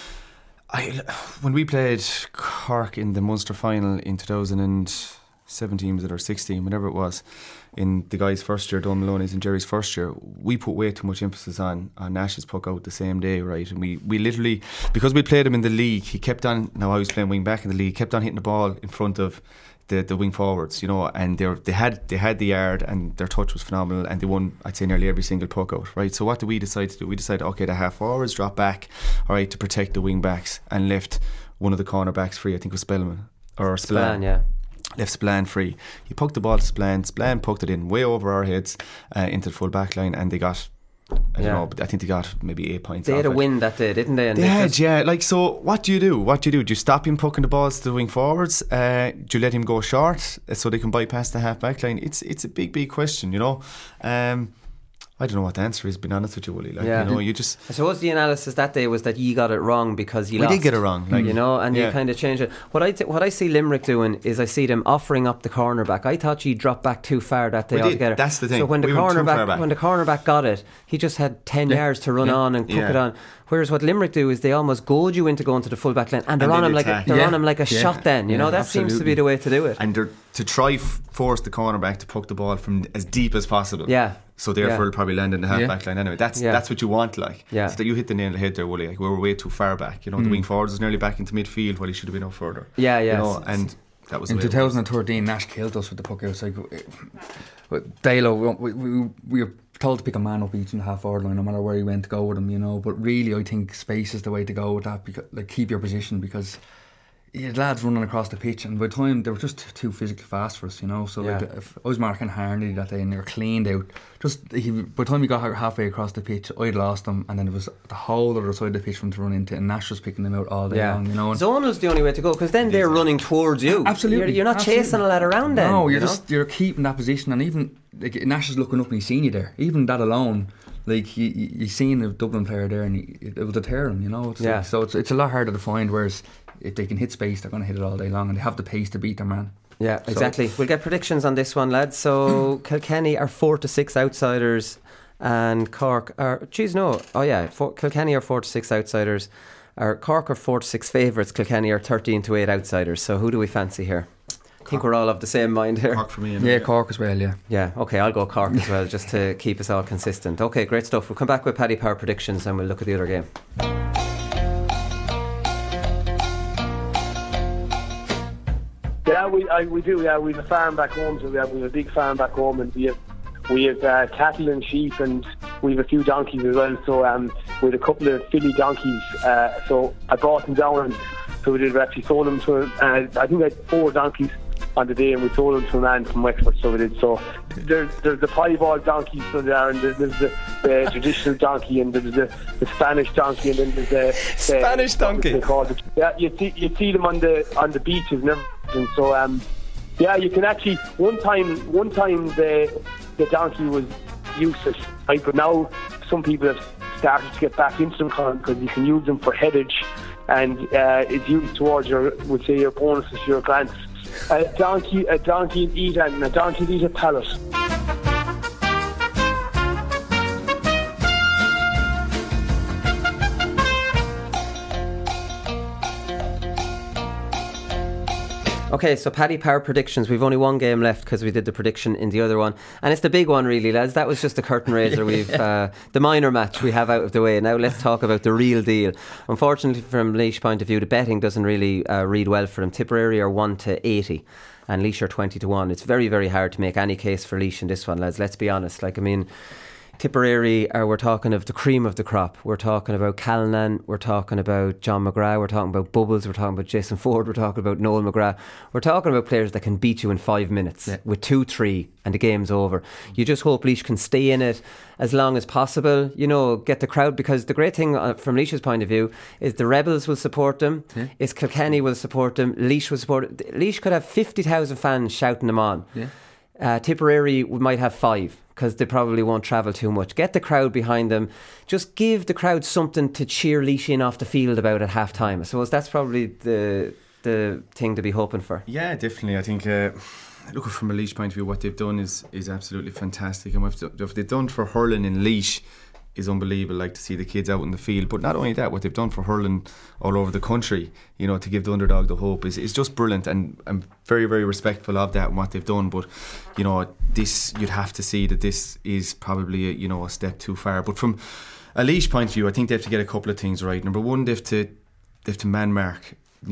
Speaker 7: when we played Cork in the Munster final in 2017, was it, or 16, whatever it was, in the guys' first year, Don Maloney's and Jerry's first year, we put way too much emphasis on Nash's puck out the same day, right? And we literally, because we played him in the league, he kept on, now I was playing wing back in the league, kept on hitting the ball in front of the wing forwards, you know, and they had the yard, and their touch was phenomenal, and they won, I'd say, nearly every single puck out, right? So what did we decide to do? We decided, okay, the half forwards drop back, all right, to protect the wing backs, and left one of the corner backs free. I think it was Spillane,
Speaker 5: yeah.
Speaker 7: Left Spillane free. He poked the ball to Spillane. Spillane poked it in way over our heads into the full back line, and they got, I don't know, but I think they got maybe 8 points.
Speaker 5: They had a win that day, didn't they?
Speaker 7: They had, yeah. Like, so what do you do? Do you stop him poking the balls to the wing forwards? Do you let him go short so they can bypass the half back line? It's a big question, you know. I don't know what the answer is, being honest with you, Willie. Like, you know, you just,
Speaker 5: I suppose the analysis that day was that you got it wrong because you lost.
Speaker 7: We did get it wrong, like,
Speaker 5: you know, and you kind of changed it. What I see Limerick doing is I see them offering up the cornerback. I thought you dropped back too far that day altogether.
Speaker 7: That's the thing.
Speaker 5: So when the cornerback got it, he just had 10 yards to run on and cook it on. Whereas what Limerick do is they almost goad you into going to the full back line, and they're on him like a shot. Then you know that absolutely seems to be the way to do it.
Speaker 7: And they're to try force the cornerback to poke the ball from as deep as possible.
Speaker 5: Yeah.
Speaker 7: So therefore it'll probably land in the half back line anyway. That's what you want, like.
Speaker 5: Yeah.
Speaker 7: So that you hit the nail on the head there, Willie. Like, we were way too far back. You know, the wing forwards was nearly back into midfield while he should have been up further.
Speaker 5: Yeah.
Speaker 7: You know, and that was
Speaker 6: in 2013. Nash killed us with the puck outs. Like, Dalo, we were told to pick a man up each in the half forward line, no matter where he went, to go with him, you know. But really, I think space is the way to go with that, because, like, keep your position, because you had lads running across the pitch, and by the time they were just too physically fast for us, you know. So like, if I was marking Harnedy that day and they were cleaned out, by the time we got halfway across the pitch, I'd lost them, and then it was the whole other side of the pitch for them to run into, and Nash was picking them out all day long, you know.
Speaker 5: Zonal's the only way to go, because then they're running towards you.
Speaker 6: Absolutely.
Speaker 5: You're not chasing a lad around then.
Speaker 6: No, you're keeping that position, and even like, Nash is looking up and he's seen you there. Even that alone, like, you seen a Dublin player there, and it will deter him, you know. Like, so it's a lot harder to find, whereas if they can hit space, they're going to hit it all day long, and they have the pace to beat their man.
Speaker 5: Yeah, exactly. We'll get predictions on this one, lads. So Kilkenny are 4-6 outsiders, and Cork are Kilkenny are 4-6 outsiders. Cork are 4-6 favourites. Kilkenny are 13-8 outsiders. So who do we fancy here? I think we're all of the same mind here.
Speaker 7: Cork for me.
Speaker 6: Yeah, Cork as well, yeah.
Speaker 5: Yeah, okay, I'll go Cork as well, just to keep us all consistent. Okay, great stuff. We'll come back with Paddy Power predictions and we'll look at the other game.
Speaker 9: Yeah, we do. Yeah, we have a farm back home, so we have a big farm back home, and we have cattle and sheep, and we have a few donkeys as well. So we had a couple of filly donkeys. So I brought them down, and so we actually sold them to. I think I had 4 donkeys on the day, and we sold them to a man from Wexford. So we did. So there's the piebald donkeys, so there, and there's the traditional donkey, and there's the Spanish donkey, and then there's the
Speaker 5: Spanish donkey.
Speaker 9: They call it. Yeah, you see them on the beaches and everything. So yeah, you can actually one time the donkey was useless, right? But now some people have started to get back into them because you can use them for headage, and it's used towards your bonuses, your grants. A donkey eat and a donkey eat a pallet.
Speaker 5: Okay, so Paddy Power predictions. We've only one game left because we did the prediction in the other one, and it's the big one, really, lads. That was just the curtain raiser. We've the minor match we have out of the way. Now let's talk about the real deal. Unfortunately, from Laois point of view, the betting doesn't really read well for them. Tipperary are 1-80, and Laois are 20-1. It's very, very hard to make any case for Laois in this one, lads. Let's be honest. Tipperary we're talking of the cream of the crop. We're talking about Callanan, we're talking about John McGrath, we're talking about Bubbles, we're talking about Jason Ford, we're talking about Noel McGrath. We're talking about players that can beat you in 5 minutes with 2-3 and the game's over. You just hope Laois can stay in it as long as possible, get the crowd, because the great thing from Laois's point of view is the Rebels will support them, is Kilkenny will support them, Laois will support them. Laois could have 50,000 fans shouting them on. Tipperary might have 5, because they probably won't travel too much. Get the crowd behind them. Just give the crowd something to cheer Laois in off the field about at half time. I suppose that's probably the thing to be hoping for.
Speaker 7: Yeah, definitely. I think looking from a Laois point of view, what they've done is absolutely fantastic, and what they've done for hurling in Laois is unbelievable. Like, to see the kids out in the field, but not only that, what they've done for hurling all over the country, to give the underdog the hope is just brilliant, and I'm very, very respectful of that and what they've done. But this, you'd have to see that this is probably a step too far. But from a Laois point of view, I think they have to get a couple of things right. Number one, they have to man mark,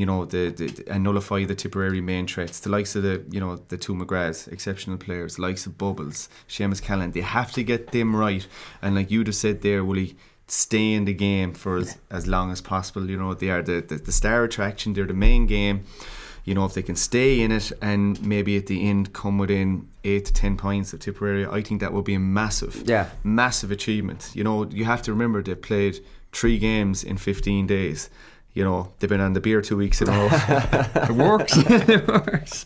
Speaker 7: and nullify the Tipperary main threats. The likes of the 2 McGraths, exceptional players, the likes of Bubbles, Seamus Callan. They have to get them right. And like you just said there, Willie, stay in the game for as long as possible. They are the star attraction. They're the main game. If they can stay in it and maybe at the end come within 8 to 10 points of Tipperary, I think that would be a massive achievement. You have to remember they've played 3 games in 15 days. They've been on the beer 2 weeks in a row.
Speaker 6: It works. It works.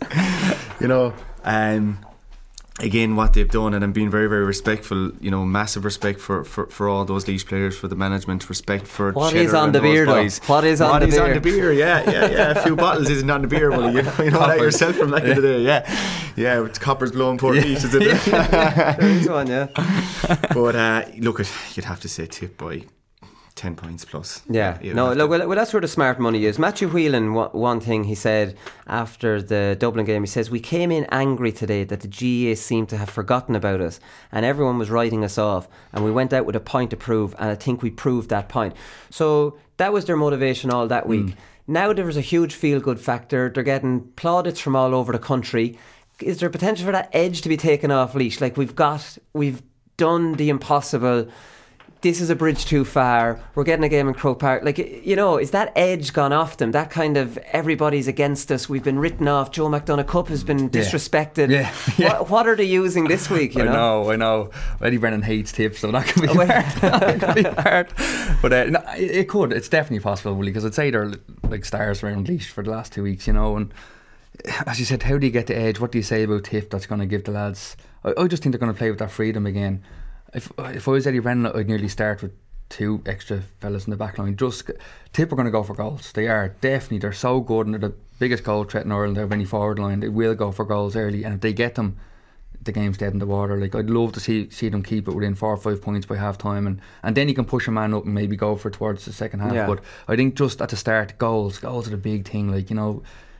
Speaker 7: Again, what they've done, and I'm being very, very respectful, massive respect for all those Laois players, for the management, respect for
Speaker 5: what is on the beer, though? What is on the beer?
Speaker 7: Yeah. A few bottles isn't on the beer, well, you know that yourself from back in the day, yeah, with coppers blowing poor Laois, isn't it?
Speaker 5: There is one, yeah.
Speaker 7: But look, you'd have to say Tip by 10 points plus.
Speaker 5: Well, that's where the smart money is. Matthew Whelan, one thing he said after the Dublin game, he says, we came in angry today that the GAA seemed to have forgotten about us and everyone was writing us off, and we went out with a point to prove, and I think we proved that point. So that was their motivation all that week. Now there was a huge feel-good factor. They're getting plaudits from all over the country. Is there potential for that edge to be taken off Laois? Like, we've done the impossible. This is a bridge too far. We're getting a game in Croke Park. Like, is that edge gone off them? That kind of, everybody's against us. We've been written off. Joe McDonagh Cup has been disrespected. Yeah. What are they using this week? I
Speaker 6: know. Eddie Brennan hates Tips, so that could be hard. But it could. It's definitely possible, Willie, because I'd say they're like stars around Laois for the last 2 weeks, And as you said, how do you get the edge? What do you say about Tip that's going to give the lads? I just think they're going to play with that freedom again. If I was Eddie Brennan, I'd nearly start with 2 extra fellas in the back line. Tip are going to go for goals. They are, definitely. They're so good, and they're the biggest goal threat in Ireland of any forward line. They will go for goals early, and if they get them, the game's dead in the water. Like, I'd love to see them keep it within 4 or 5 points by half time, and then you can push a man up and maybe go for towards the second half. But I think just at the start, goals are the big thing. Like,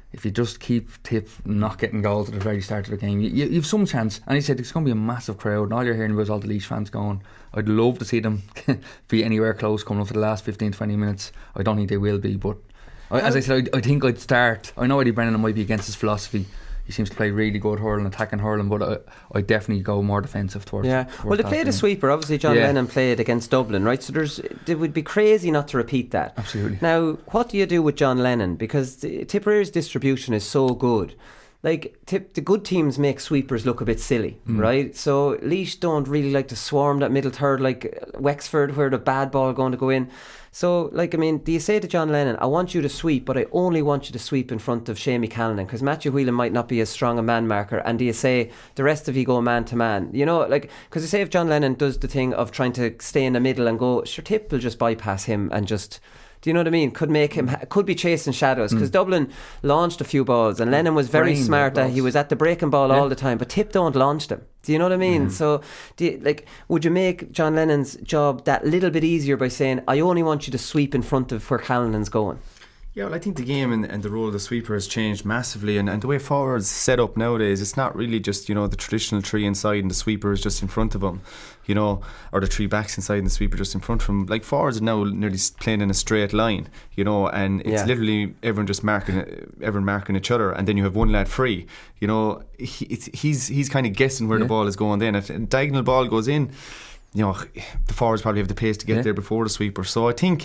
Speaker 6: if you just keep Tip not getting goals at the very start of the game, you've some chance. And he said it's going to be a massive crowd, and all you're hearing was all the Laois fans going. I'd love to see them be anywhere close coming up to the last 15-20 minutes. I don't think they will be, but as I said, I think I'd start. I know Eddie Brennan might be against his philosophy. He seems to play really good hurling, attacking hurling, but I definitely go more defensive towards.
Speaker 5: Yeah, well, they played a sweeper. Obviously, John Lennon played against Dublin, right? So it would be crazy not to repeat that.
Speaker 6: Absolutely.
Speaker 5: Now, what do you do with John Lennon? Because Tipperary's distribution is so good. Like, the good teams make sweepers look a bit silly, right? So Laois don't really like to swarm that middle third like Wexford, where the bad ball going to go in. So, like, I mean, do you say to John Lennon, I want you to sweep, but I only want you to sweep in front of Shamie Callanan, because Matthew Whelan might not be as strong a man marker, and do you say the rest of you go man to man? You know, like, because you say if John Lennon does the thing of trying to stay in the middle and go, sure, Tip will just bypass him and just... Do you know what I mean? Could make him, could be chasing shadows, because Dublin launched a few balls and Lennon was very smart that he was at the breaking ball all the time, but Tip don't launch them. Do you know what I mean? So would you make John Lennon's job that little bit easier by saying, I only want you to sweep in front of where Callanan's going?
Speaker 7: Yeah, well, I think the game and the role of the sweeper has changed massively, and the way forwards set up nowadays, it's not really just, the traditional three inside and the sweeper is just in front of them, or the three backs inside and the sweeper just in front of them. Like, forwards are now nearly playing in a straight line, and it's literally everyone just marking each other, and then you have one lad free. He's kind of guessing where the ball is going. Then if a diagonal ball goes in, the forwards probably have the pace to get there before the sweeper. So I think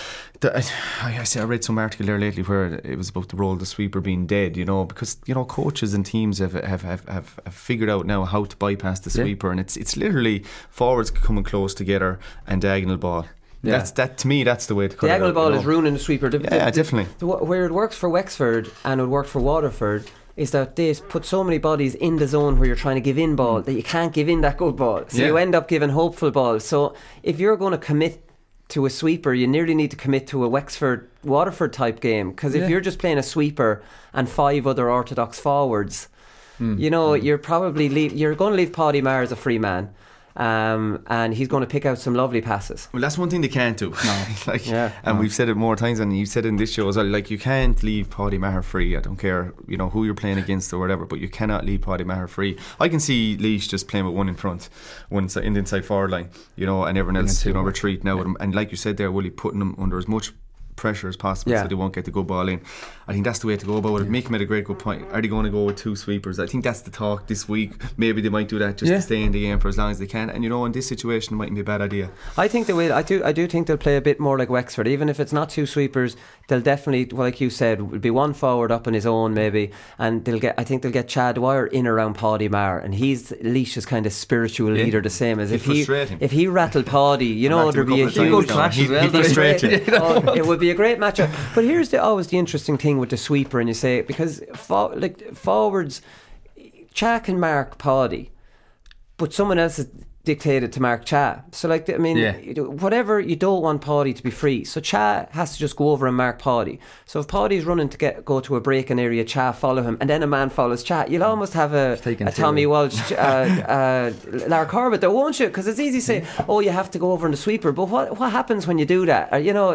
Speaker 7: I read some article there lately where it was about the role of the sweeper being dead, because coaches and teams have figured out now how to bypass the sweeper, and it's literally forwards coming close together and diagonal ball. Yeah. That to me, that's the way to cut it out.
Speaker 5: Diagonal ball is ruining the sweeper.
Speaker 7: Definitely.
Speaker 5: Where it works for Wexford and it worked for Waterford is that they put so many bodies in the zone where you're trying to give in ball that you can't give in that good ball. So you end up giving hopeful balls. So if you're going to commit to a sweeper, you nearly need to commit to a Wexford Waterford type game, because if you're just playing a sweeper and 5 other orthodox forwards, you're probably you're going to leave Paddy Maher as a free man, and he's going to pick out some lovely passes.
Speaker 7: Well, that's one thing they can't do. No. We've said it more times, and you've said it in this show as well. Like, you can't leave Paddy Maher free. I don't care, who you're playing against or whatever, but you cannot leave Paddy Maher free. I can see Laois just playing with one in front, one in the inside forward line, and everyone else, retreat now. Yeah. And like you said there, Willie, putting them under as much pressure as possible so they won't get the good ball in. I think that's the way to go about it. Mick made a great good point. Are they going to go with 2 sweepers? I think that's the talk this week. Maybe they might do that just to stay in the game for as long as they can, and in this situation it mightn't be a bad idea.
Speaker 5: I think they will. I do think they'll play a bit more like Wexford. Even if it's not 2 sweepers, they'll definitely, like you said, will be one forward up on his own maybe, and I think they'll get Chad Dwyer in around Paddy Maher, and he's Laois's kind of spiritual leader, the same as if he rattled Paddy, there'd be a huge clash as well. It would be a great matchup. But here's always the interesting thing with the sweeper, and you say, because forwards, Cha can mark Paddy, but someone else has dictated to mark Cha. So whatever, you don't want Paddy to be free, so Cha has to just go over and mark Paddy. So if Paddy's running to go to a breaking area, Cha follow him, and then a man follows Cha, you'll almost have a Tommy Walsh Lar Corbett there, won't you? Because it's easy to say, you have to go over in the sweeper, but what happens when you do that?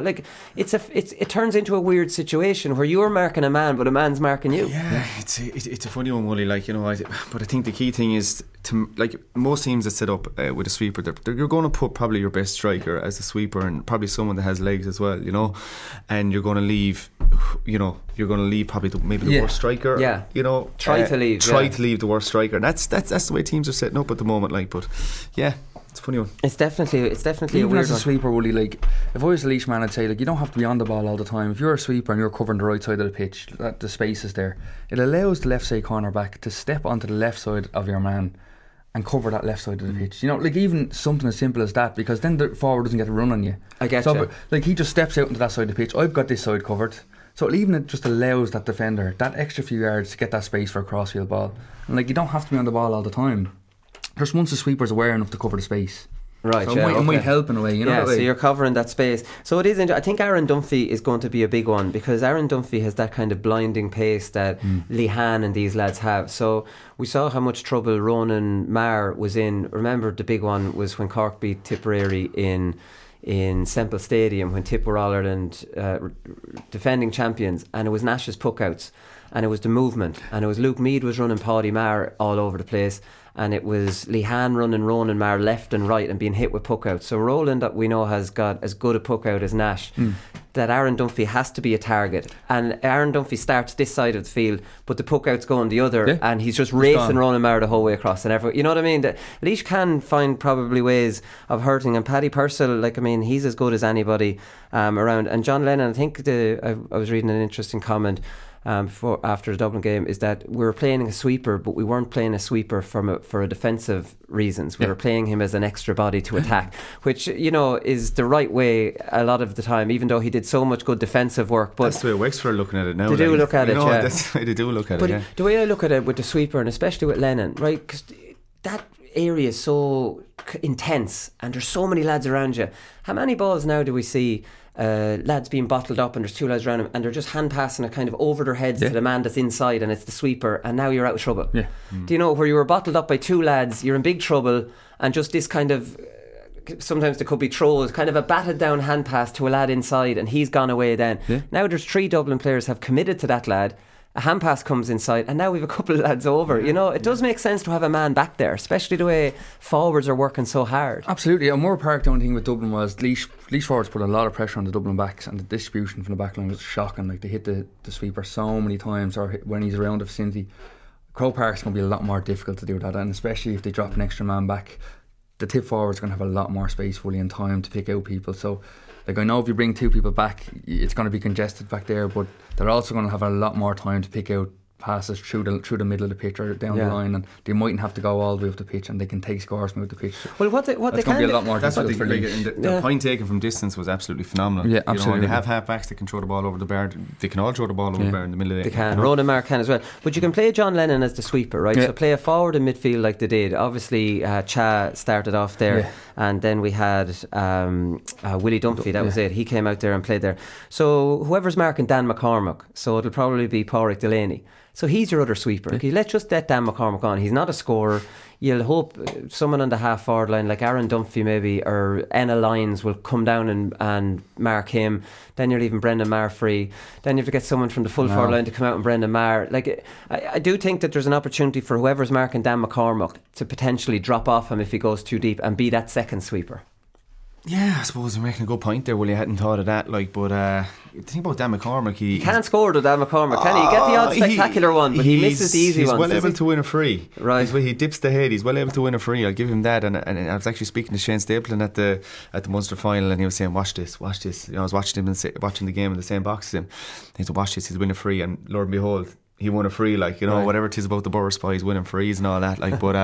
Speaker 5: It turns into a weird situation where you're marking a man but a man's marking you.
Speaker 7: It's a funny one, Wooly, but I think the key thing is to, most teams that set up with a sweeper, you're going to put probably your best striker as a sweeper, and probably someone that has legs as well, and you're going to leave probably the worst striker. Try to leave the worst striker. And that's the way teams are setting up at the moment. But it's a funny one. It's
Speaker 5: definitely
Speaker 6: even
Speaker 5: a weird
Speaker 6: as a sweeper, Willie, if I was a Laois man, I'd say you don't have to be on the ball all the time. If you're a sweeper and you're covering the right side of the pitch, the space is there, it allows the left side corner back to step onto the left side of your man and cover that left side of the pitch. Even something as simple as that, because then the forward doesn't get a run on you.
Speaker 5: I get you.
Speaker 6: He just steps out into that side of the pitch. I've got this side covered. So it just allows that defender that extra few yards to get that space for a crossfield ball. And you don't have to be on the ball all the time. Just once the sweeper's aware enough to cover the space.
Speaker 5: Right,
Speaker 6: so it might help in a way,
Speaker 5: so you're covering that space. So it is. I think Aaron Dunphy is going to be a big one, because Aaron Dunphy has that kind of blinding pace that Lehan and these lads have. So we saw how much trouble Ronan Maher was in. Remember, the big one was when Cork beat Tipperary in in Semple Stadium when Tip were All-Ireland defending champions, and it was Nash's puckouts, and it was the movement, and it was Luke Meade was running Paddy Maher all over the place, and it was Lehan running Ronan Maher left and right and being hit with puckouts. So Roland, that we know, has got as good a puckout as Nash. That Aaron Dunphy has to be a target, and Aaron Dunphy starts this side of the field, but the puckout's going the other, and he's just racing Ronan Maher the whole way across, and everyone, you know what I mean? Laois can find probably ways of hurting, and Paddy Purcell, like, I mean, he's as good as anybody around. And John Lennon, I think I was reading an interesting comment after the Dublin game, is that we were playing a sweeper, but we weren't playing a sweeper for a defensive reasons. We were playing him as an extra body to attack, which, you know, is the right way a lot of the time, even though he did so much good defensive work. But
Speaker 7: that's the way Wexford are looking at it now.
Speaker 5: They do look at it, yeah.
Speaker 7: That's the way they do look at it.
Speaker 5: But the way I look at it with the sweeper, and especially with Lennon, right, because that area is so intense and there's so many lads around you. How many balls now do we see lads being bottled up and there's two lads around them and they're just hand passing it kind of over their heads to the man that's inside, and it's the sweeper, and now you're out of trouble. Do you know, where you were bottled up by two lads, you're in big trouble, and just this kind of, sometimes there could be throws, kind of a batted down hand pass to a lad inside, and he's gone away then. Now there's 3 Dublin players have committed to that lad, a hand pass comes inside, and now we've a couple of lads over. You know, it does make sense to have a man back there, especially the way forwards are working so hard.
Speaker 6: Absolutely. And Moore Park, the only thing with Dublin was Laois forwards put a lot of pressure on the Dublin backs, and the distribution from the back line was shocking. Like, they hit the sweeper so many times, or when he's around the vicinity. Croke Park's going to be a lot more difficult to do that, and especially if they drop an extra man back, the tip forward's going to have a lot more space fully in time to pick out people. So, like, I know if you bring 2 people back, it's going to be congested back there, but they're also going to have a lot more time to pick out passes through the middle of the pitch or down the line, and they mightn't have to go all the way up the pitch, and they can take scores from out the pitch.
Speaker 5: Well, what they
Speaker 6: can be a lot more.
Speaker 7: That's what the point taken from distance was absolutely phenomenal.
Speaker 6: Yeah, absolutely.
Speaker 7: You know, they have half-backs that can throw the ball over the bar. They can all throw the ball over the bar in the middle of the
Speaker 5: They can. Ronan Maher can as well. But you can play John Lennon as the sweeper, right? So play a forward in midfield like they did. Obviously, Cha started off there, and then we had Willie Dunphy. That was it. He came out there and played there. So whoever's marking Dan McCormack, so it'll probably be Pádraig Delaney. So he's your other sweeper. Okay, let's just let Dan McCormack on. He's not a scorer. You'll hope someone on the half-forward line like Aaron Dunphy maybe, or Enna Lyons will come down and mark him. Then you're leaving Brendan Maher free. Then you have to get someone from the full-forward line to come out and Brendan Maher. Like, I do think that there's an opportunity for whoever's marking Dan McCormack to potentially drop off him if he goes too deep and be that second sweeper.
Speaker 7: Yeah, I suppose you're making a good point there, Willie. I hadn't thought of that. Like, but the thing about Dan McCormack, he
Speaker 5: can't score to Dan McCormack, can he? You get the odd spectacular one, but he misses the easy ones.
Speaker 7: He's well able to win a free.
Speaker 5: Right,
Speaker 7: he dips the head. He's well able to win a free. I'll give him that. And I was actually speaking to Shane Stapleton at the Munster final, and he was saying, "Watch this." You know, I was watching him watching the game in the same box as him. He said, "Watch this. He's winning a free," and Lord and behold, he won a free. Like, you know, whatever it is about the Borough Spy, he's winning frees and all that. Like, but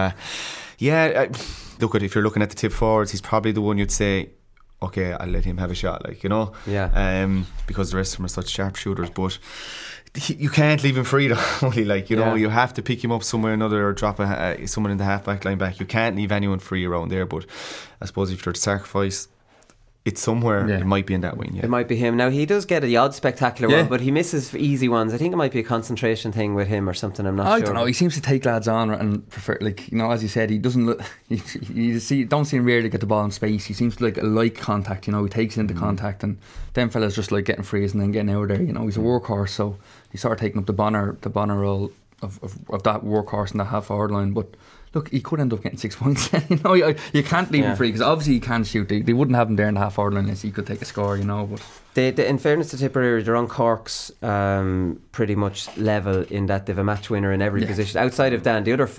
Speaker 7: look at, if you're looking at the tip forwards, he's probably the one you'd say, okay, I'll let him have a shot, like, you know, because the rest of them are such sharp shooters. But you can't leave him free, only, like, you know, you have to pick him up somewhere or another, or drop someone in the half-back line back. You can't leave anyone free around there. But I suppose if you're to sacrifice, it's somewhere, it might be in that wing. It
Speaker 5: might be him. Now, he does get the odd spectacular one, but he misses easy ones. I think it might be a concentration thing with him or something. I'm not sure.
Speaker 6: I don't know. He seems to take lads on and prefer, like, you know, as you said, he doesn't look, you don't see him rarely get the ball in space. He seems to like contact, you know, he takes into contact, and them fellas just like getting frees and then getting out of there. You know, he's a workhorse, so he's sort of taking up the Bonner role of that workhorse in the half-forward line. But look, he could end up getting 6 points. You know, you can't leave him free, because obviously he can shoot. They wouldn't have him there in the half-forward line unless he could take a score, you know. But
Speaker 5: in fairness to Tipperary, they're on Cork's pretty much level in that they've a match winner in every position. Outside of Dan, the other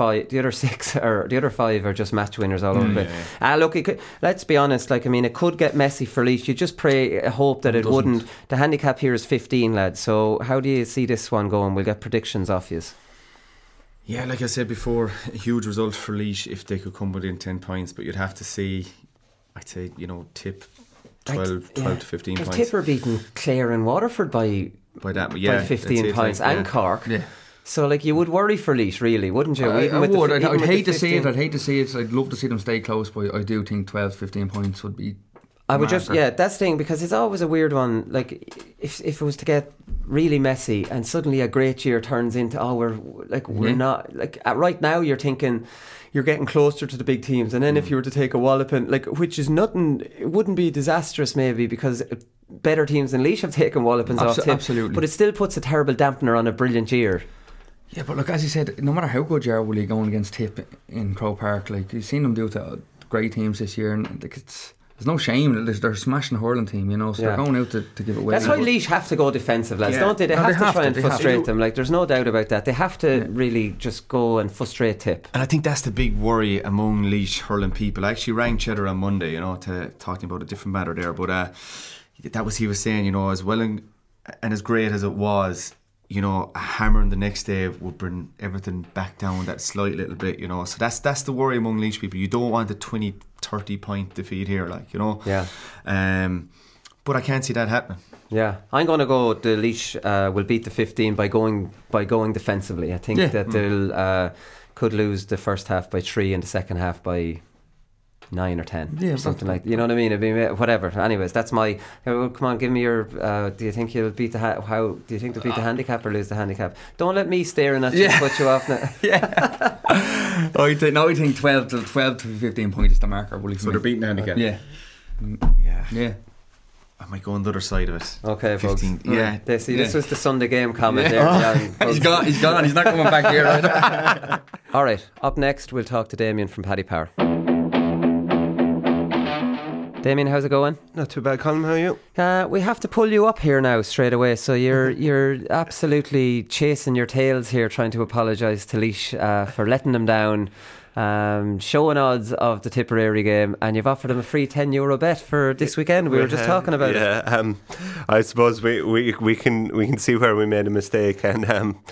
Speaker 5: 5 are just match winners all over the place. Look, let's be honest. Like, I mean, it could get messy for Laois. You just hope that it wouldn't. The handicap here is 15, lads. So how do you see this one going? We'll get predictions off you.
Speaker 7: Yeah, like I said before, a huge result for Laois if they could come within 10 points, but you'd have to see, I'd say, you know, Tip 12 to 15 points.
Speaker 5: Tipper beating Clare and Waterford by 15 points, and Cork. Yeah. So, like, you would worry for Laois, really, wouldn't you?
Speaker 6: I would. I'd hate to see it. I'd love to see them stay close, but I do think 12 to 15 points would be...
Speaker 5: I would just, that's the thing, because it's always a weird one. Like, if it was to get really messy, and suddenly a great year turns into we're not like right now. You're thinking you're getting closer to the big teams, and then if you were to take a walloping, like, which is nothing, it wouldn't be disastrous maybe, because better teams than Laois have taken wallopings off Tip,
Speaker 6: absolutely,
Speaker 5: but it still puts a terrible dampener on a brilliant year.
Speaker 6: Yeah, but look, as you said, no matter how good you are, will you going against Tip in Croke Park? Like, you've seen them do it to great teams this year, and like, there's no shame. They're smashing the hurling team, you know, so they're going out to give it away.
Speaker 5: That's why Laois have to go defensive, lads, don't they? They have to try and frustrate them. Like, there's no doubt about that. They have to really just go and frustrate Tip.
Speaker 7: And I think that's the big worry among Laois hurling people. I actually rang Cheddar on Monday, you know, to talking about a different matter there. But he was saying, you know, as well and as great as it was, you know, a hammer in the next day would bring everything back down that slight little bit, you know. So that's the worry among Laois people. You don't want a 20-30 point defeat here, like, you know.
Speaker 5: Yeah.
Speaker 7: But I can't see that happening.
Speaker 5: Yeah, I'm going to go. The Laois will beat the 15 by going defensively. I think that they'll could lose the first half by 3 and the second half by 9 or 10, or something like that. You know what I mean? It'd be whatever. Anyways, that's my. Come on, give me your. Do you think you'll beat the how? Do you think they'll beat the handicap or lose the handicap? Don't let me staring at you and put you off now.
Speaker 6: Yeah. I think 12 to 15 points is the marker.
Speaker 7: So they're beating the handicap.
Speaker 6: Yeah.
Speaker 7: I might go on the other side of it.
Speaker 5: Okay,
Speaker 7: 15.
Speaker 5: folks. Yeah. This was the Sunday game comment there.
Speaker 6: He's gone. He's not coming back here. Right?
Speaker 5: All right. Up next, we'll talk to Damien from Paddy Power. Damien, how's it going?
Speaker 10: Not too bad, Colin. How are you?
Speaker 5: We have to pull you up here now straight away. So you're absolutely chasing your tails here, trying to apologise to Laois for letting them down, showing odds of the Tipperary game, and you've offered them a free €10 bet for this weekend. We were just talking about it.
Speaker 10: I suppose we can see where we made a mistake, and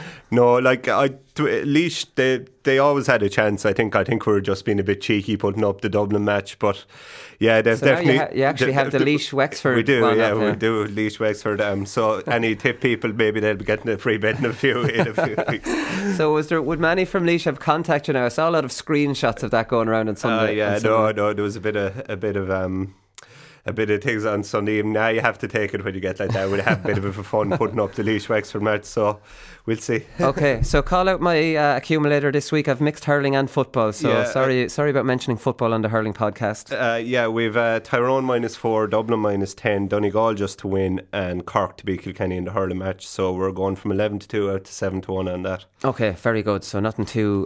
Speaker 10: Laois, they always had a chance. I think we were just being a bit cheeky putting up the Dublin match, but yeah, they've definitely.
Speaker 5: You actually have the Laois Wexford.
Speaker 10: We do, we do Laois Wexford. So any Tip people, maybe they'll be getting a free bet in a few weeks.
Speaker 5: So would many from Laois have contacted you now? I saw a lot of screenshots of that going around on Sunday.
Speaker 10: No, there was a bit of things on Sunday evening. Now you have to take it when you get like that. We'll have a bit of a fun putting up the Laois Wexford match, so we'll see.
Speaker 5: Okay, so call out my accumulator this week. I've mixed hurling and football, so sorry about mentioning football on the hurling podcast.
Speaker 10: We've Tyrone -4, Dublin -10, Donegal just to win, and Cork to beat Kilkenny in the hurling match. So we're going from 11-2 out to 7-1 on that.
Speaker 5: Okay, very good. So nothing too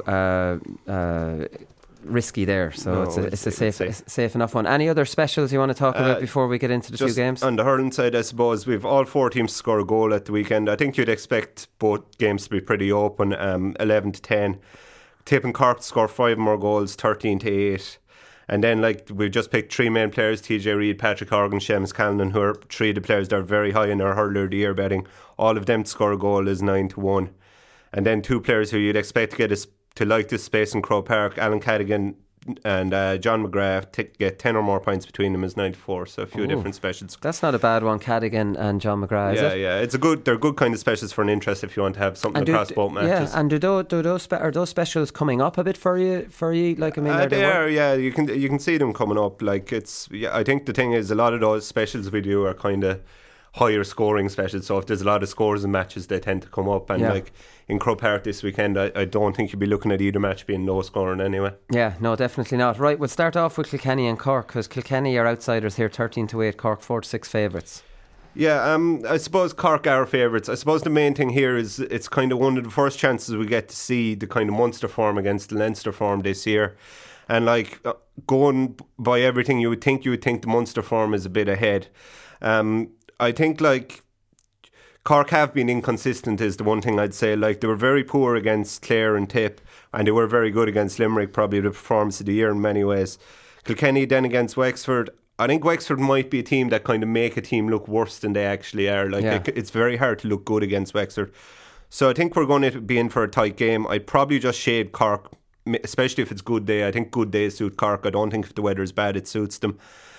Speaker 5: risky there, so it's a safe enough one. Any other specials you want to talk about before we get into the two games?
Speaker 10: On the hurling side, I suppose we've all 4 teams to score a goal at the weekend. I think you'd expect both games to be pretty open. 11-10. Tip and Cork to score 5 more goals, 13-8. And then, like, we've just picked 3 main players: TJ Reid, Patrick Horgan, Seamus Callan, who are 3 of the players that are very high in our hurler of the year betting. All of them to score a goal is 9-1. And then 2 players who you'd expect to get to like this space in Croke Park, Alan Cadigan and John McGrath, get 10 or more points between them is 94. So a few different specials.
Speaker 5: That's not a bad one, Cadigan and John McGrath, is it?
Speaker 10: Yeah. They're good kind of specials for an interest if you want to have something across both matches.
Speaker 5: Yeah, and are those specials coming up a bit for you? Like, I mean,
Speaker 10: they are. Yeah, you can see them coming up. Like, I think the thing is, a lot of those specials we do are kind of higher scoring specials, so if there's a lot of scores in matches, they tend to come up, and like in Croke Park this weekend, I don't think you'd be looking at either match being low scoring anyway. Yeah,
Speaker 5: no, definitely not. Right, we'll start off with Kilkenny and Cork, because Kilkenny are outsiders here, 13-8, Cork 4-6 favourites.
Speaker 10: Yeah, I suppose Cork are favourites. I suppose the main thing here is it's kind of one of the first chances we get to see the kind of Munster form against the Leinster form this year. And like, going by everything, you would think the Munster form is a bit ahead. I think, like, Cork have been inconsistent is the one thing I'd say. Like, they were very poor against Clare and Tip, and they were very good against Limerick, probably the performance of the year in many ways. Kilkenny then against Wexford. I think Wexford might be a team that kind of make a team look worse than they actually are. Like, it's very hard to look good against Wexford. So I think we're going to be in for a tight game. I'd probably just shade Cork, especially if it's good day. I think good days suit Cork. I don't think if the weather is bad, it suits them.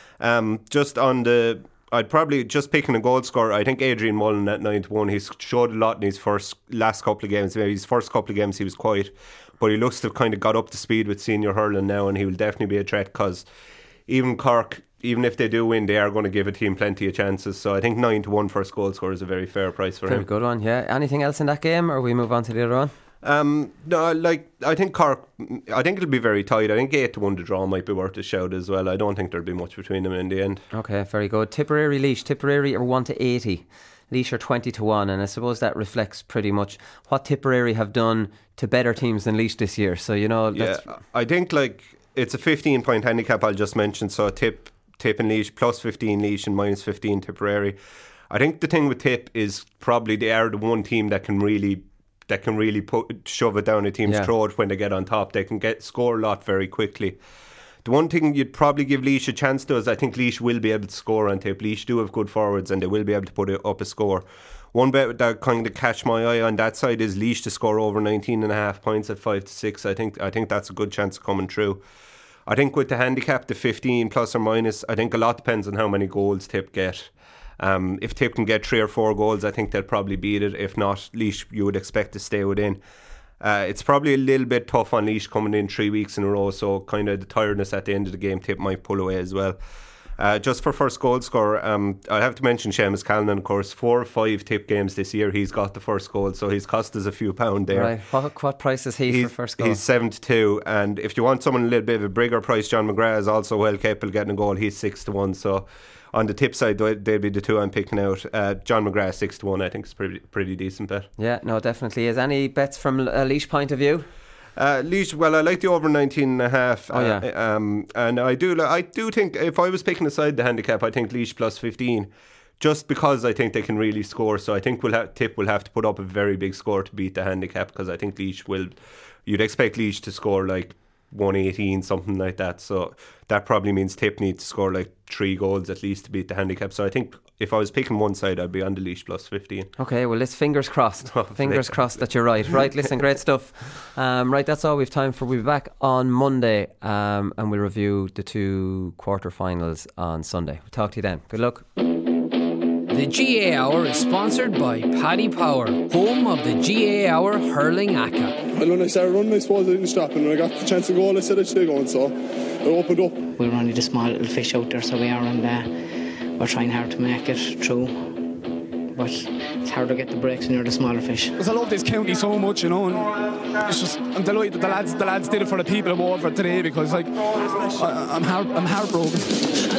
Speaker 10: I'd probably just picking a goal scorer. I think Adrian Mullen at 9-1. He's showed a lot in his last couple of games. Maybe his first couple of games he was quiet, but he looks to have kind of got up to speed with senior hurling now, and he will definitely be a threat because even Cork, even if they do win, they are going to give a team plenty of chances. So I think 9-1 first goal score is a very fair price for him.
Speaker 5: Very good one, yeah. Anything else in that game, or we move on to the other one?
Speaker 10: No, like I think Cork, I think it'll be very tight. I think 8-1 to draw might be worth a shout as well. I don't think there'll be much between them in the end.
Speaker 5: Okay, very good. Tipperary Laois. Tipperary are 1-80. Laois are 20-1, and I suppose that reflects pretty much what Tipperary have done to better teams than Laois this year. So that's
Speaker 10: I think like it's a 15-point handicap I'll just mention. So Tip and Laois plus 15 Laois and minus 15 Tipperary. I think the thing with Tip is probably they are the one team that can really shove it down a team's throat when they get on top. They can score a lot very quickly. The one thing you'd probably give Laois a chance to is I think Laois will be able to score on Tip. Laois do have good forwards and they will be able to put up a score. One bet that kind of catch my eye on that side is Laois to score over 19.5 points at 5-6. I think that's a good chance of coming through. I think with the handicap, the 15 plus or minus, I think a lot depends on how many goals Tip get. If Tip can get 3 or 4 goals, I think they'll probably beat it. If not, Laois you would expect to stay within. It's probably a little bit tough on Laois coming in 3 weeks in a row, so kind of the tiredness at the end of the game, Tip might pull away as well. Just for first goal scorer, I have to mention Seamus Callan, of course. 4 or 5 Tip games this year, he's got the first goal, so he's cost us a few pound there.
Speaker 5: Right. What price is he for first goal?
Speaker 10: He's 7-2, and if you want someone a little bit of a bigger price, John McGrath is also well capable of getting a goal. He's 6-1, so on the Tip side, they'll be the two I'm picking out. John McGrath 6-1, I think is pretty decent bet.
Speaker 5: Yeah, no, definitely is. Any bets from a Laois point of view?
Speaker 10: Laois, well, I like the over 19.5. And I do think if I was picking aside the handicap, I think Laois plus 15, just because I think they can really score. So I think Tip will have to put up a very big score to beat the handicap, because I think Laois you'd expect Laois to score like 118, something like that. So that probably means Tip needs to score like 3 goals at least to beat the handicap. So I think if I was picking one side, I'd be on the Laois plus 15.
Speaker 5: Okay, well, let's fingers crossed. Fingers crossed that you're right. Right, listen, great stuff. Right, that's all we've time for. We'll be back on Monday and we'll review the 2 quarterfinals on Sunday. We'll talk to you then. Good luck.
Speaker 1: The GA Hour is sponsored by Paddy Power, home of the GA Hour hurling ACA.
Speaker 2: And when I started running, I suppose I didn't stop, and when I got the chance to go, I said I should go, and so I opened up.
Speaker 3: We're only the small little fish out there, so we are, and we're trying hard to make it through. But it's hard to get the breaks when you're the smaller fish.
Speaker 4: Because I love this county so much, and it's just, I'm delighted that the lads did it for the people of Waterford today, because I'm heartbroken.